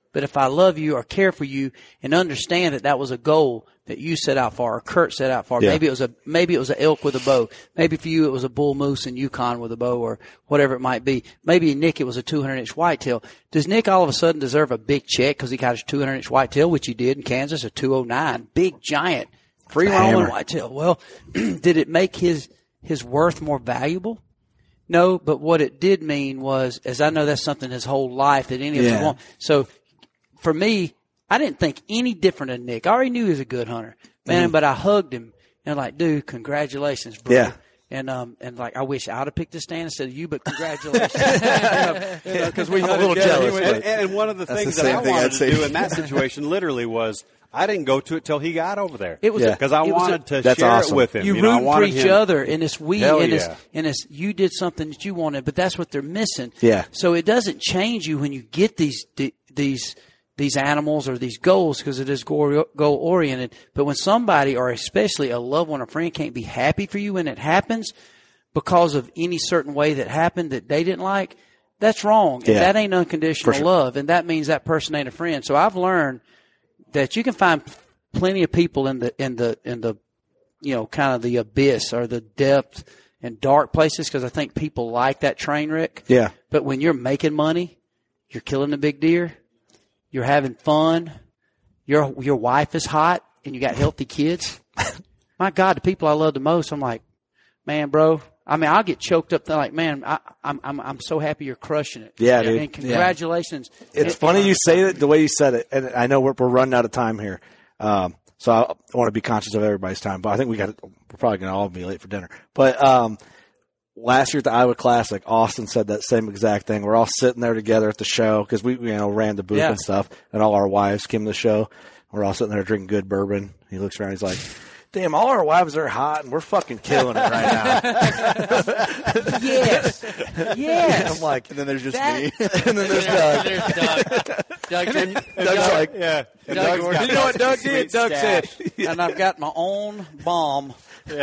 But if I love you or care for you and understand that that was a goal that you set out for or Kurt set out for, Yeah. maybe it was a, maybe it was an elk with a bow. Maybe for you it was a bull moose in Yukon with a bow or whatever it might be. Maybe Nick it was a two hundred inch whitetail. Does Nick all of a sudden deserve a big check because he got his two hundred inch whitetail, which he did in Kansas, a two oh nine, big giant, free rolling whitetail? Well, did it make his, his worth more valuable? No, but what it did mean was, as I know that's something his whole life that any of us Yeah. want. So for me, I didn't think any different than Nick. I already knew he was a good hunter, man, Mhm. but I hugged him and like, dude, congratulations, bro. Yeah. And, um, and like, I wish I would have picked this stand instead of you, but congratulations. Because you know, 'cause we I'm hunted a little together. jealous. And, and one of the That's things the that same I thing wanted I'd to say. do in that situation literally was I didn't go to it till he got over there. It was Yeah. because I it was wanted a- to That's share awesome. it with him. You, You, know, I root for wanted each him- other, and it's we, Hell and yeah. it's and it's you did something that you wanted, but that's what they're missing. Yeah. So it doesn't change you when you get these these these animals or these goals because it is goal goal oriented. But when somebody or especially a loved one or friend can't be happy for you when it happens because of any certain way that happened that they didn't like, that's wrong. And Yeah. that ain't unconditional For sure. love, and that means that person ain't a friend. So I've learned that you can find plenty of people in the in the in the you know kind of the abyss or the depth and dark places because I think people like that train wreck. Yeah. But when you're making money, you're killing a big deer, you're having fun, your your wife is hot, and you got healthy kids. My God, the people I love the most, I'm like, man, bro. I mean, I'll get choked up. They're like, man, I, I'm I'm I'm so happy you're crushing it. Yeah, dude. And congratulations. It's It- funny you say it the way you said it, and I know we're, we're running out of time here. Um, so I, I want to be conscious of everybody's time, but I think we got we're probably going to all be late for dinner. But um, last year at the Iowa Classic, Austin said that same exact thing. We're all sitting there together at the show because we you know ran the booth Yeah. and stuff, and all our wives came to the show. We're all sitting there drinking good bourbon. He looks around, he's like, damn, all our wives are hot, and we're fucking killing it right now. Yes. Yes. I'm like, And then there's just That- me. and then there's Doug. There's Doug. Doug, And Doug, Doug's like, Yeah. And Doug- Doug's got You know what Doug sweet did? Doug stash. said, and I've got my own bomb.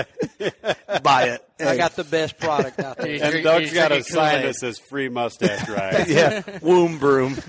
buy it. I got the best product out there. He's And drink- Doug's he's got a drinking sign Kool-Aid. that says free mustache ride. Yeah, womb broom.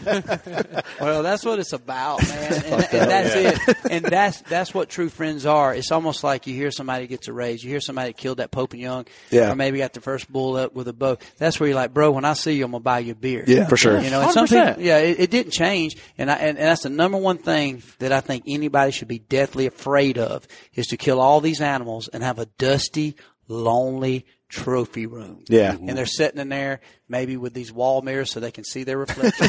Well, that's what it's about, man. And, and that's it. And that's that's what true friends are. It's almost like you hear somebody gets a raise. You hear somebody that killed that Pope and Young, Yeah. or maybe got the first bull up with a bow. That's where you're like, bro, when I see you, I'm gonna buy you a beer. Yeah, for sure. You know, and some one hundred percent. people, yeah, it, it didn't change. And I and, and that's the number one thing that I think anybody should be deathly afraid of is to kill all these animals and have a dusty, lonely trophy room. Yeah. And they're sitting in there maybe with these wall mirrors so they can see their reflection.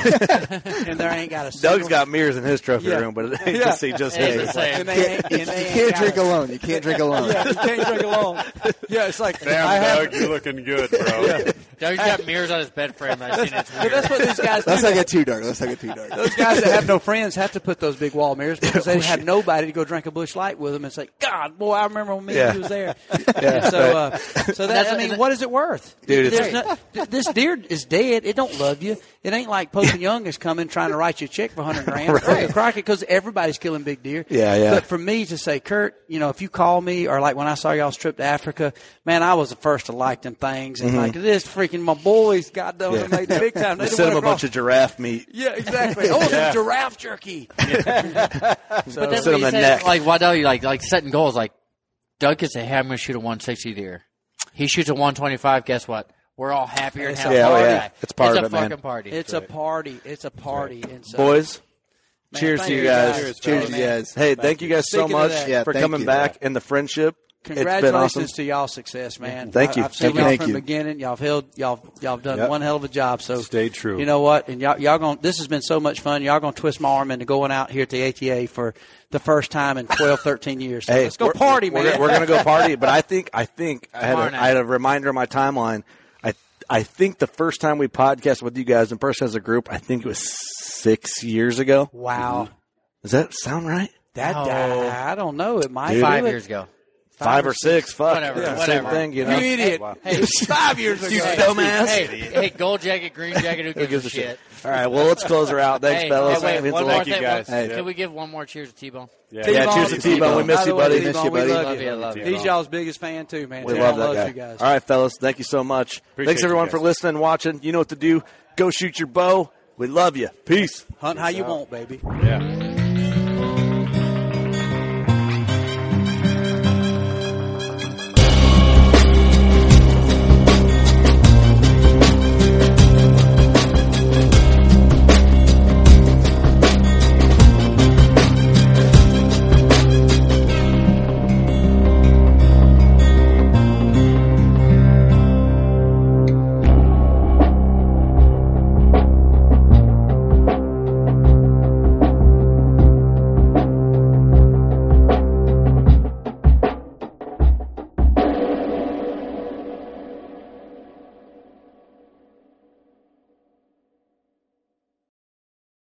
And there ain't got a single- Doug's got mirrors in his trophy Yeah. room, but it ain't Yeah. to see just It ain't his. the same. And they ain't, and they You ain't can't got drink a- alone. You can't drink alone. Yeah, you can't drink alone. Yeah, it's like Damn, I have, Doug, you're looking good, bro. Doug's got mirrors on his bed frame. I've seen it. It's but weird. that's what these guys do. Let's not get too dark. Let's not get too dark. Those guys that have no friends have to put those big wall mirrors because they have nobody to go drink a Busch Light with them. It's like, God, boy, I remember when me Yeah. and you was there. And so, uh, so that That's- I mean, what is it worth, Dude, it's- There's no- th- this deer is dead. It don't love you. It ain't like Pope and Young is coming trying to write you a check for a hundred grand. Right. Crockett, because everybody's killing big deer. Yeah, yeah. But for me to say, Kurt, you know, if you call me or like when I saw y'all's trip to Africa, man, I was the first to like them things and like this freaking my boys, God damn, Yeah. they made the big time. They They didn't sent him wanna a bunch cross- of giraffe meat. yeah, exactly. Oh, some giraffe jerky. But that's Sit what on you the said, neck. like Waddell, you like like setting goals. Like Doug could say, "Hey, I'm going to shoot a one sixty deer." He shoots a one twenty-five. Guess what? We're all happier and have Yeah, a oh, party. yeah. It's part it's of a it, man. fucking party. It's a party. It's a party. And so, Boys, man, cheers thank to you guys. guys. Cheers, Hey, you man. guys. Hey, thank you guys so Speaking of much that- Yeah, for thank coming you. back and the friendship. Congratulations It's been awesome. to y'all's success, man. Thank you. I, I've seen Thank you. y'all Thank from you. the beginning. Y'all have held, y'all, y'all have done Yep. one hell of a job. So Stay true. You know what? And y'all, y'all going. This has been so much fun. Y'all gonna twist my arm into going out here at the A T A for the first time in twelve, thirteen years. So Hey, let's go we're- party, we're, man. We're gonna go party, but I think I think I had Tomorrow a, I had night. a reminder on my timeline. I I think the first time we podcast with you guys in person as a group, I think it was six years ago. Wow, Does that sound right? that No. I, I don't know. It might Dude. Five be. years ago. Five, or six. Fuck, Whatever, yeah, whatever. same thing. You You know, idiot! Hey, It's five years ago. you dumbass. hey, hey, gold jacket, green jacket. Who gives, gives a a shit? shit? All right, well, let's close her out. Thanks, Hey, fellas. hey, wait, It means one a more lot. thing. you guys. Hey, Yeah. Can we give one more cheers to T-Bone? Yeah. Yeah, T-Bone. cheers to T-Bone. We miss By the you, way, buddy. T-Bone, Miss you, we buddy. love Love you. you, love you. He's y'all's biggest fan too, man. We T-Bone love that loves guy. you guys. All right, fellas. Thank you so much. Appreciate Thanks, you everyone, guys. for listening and watching. You know what to do. Go shoot your bow. We love you. Peace. Hunt how you want, baby. Yeah.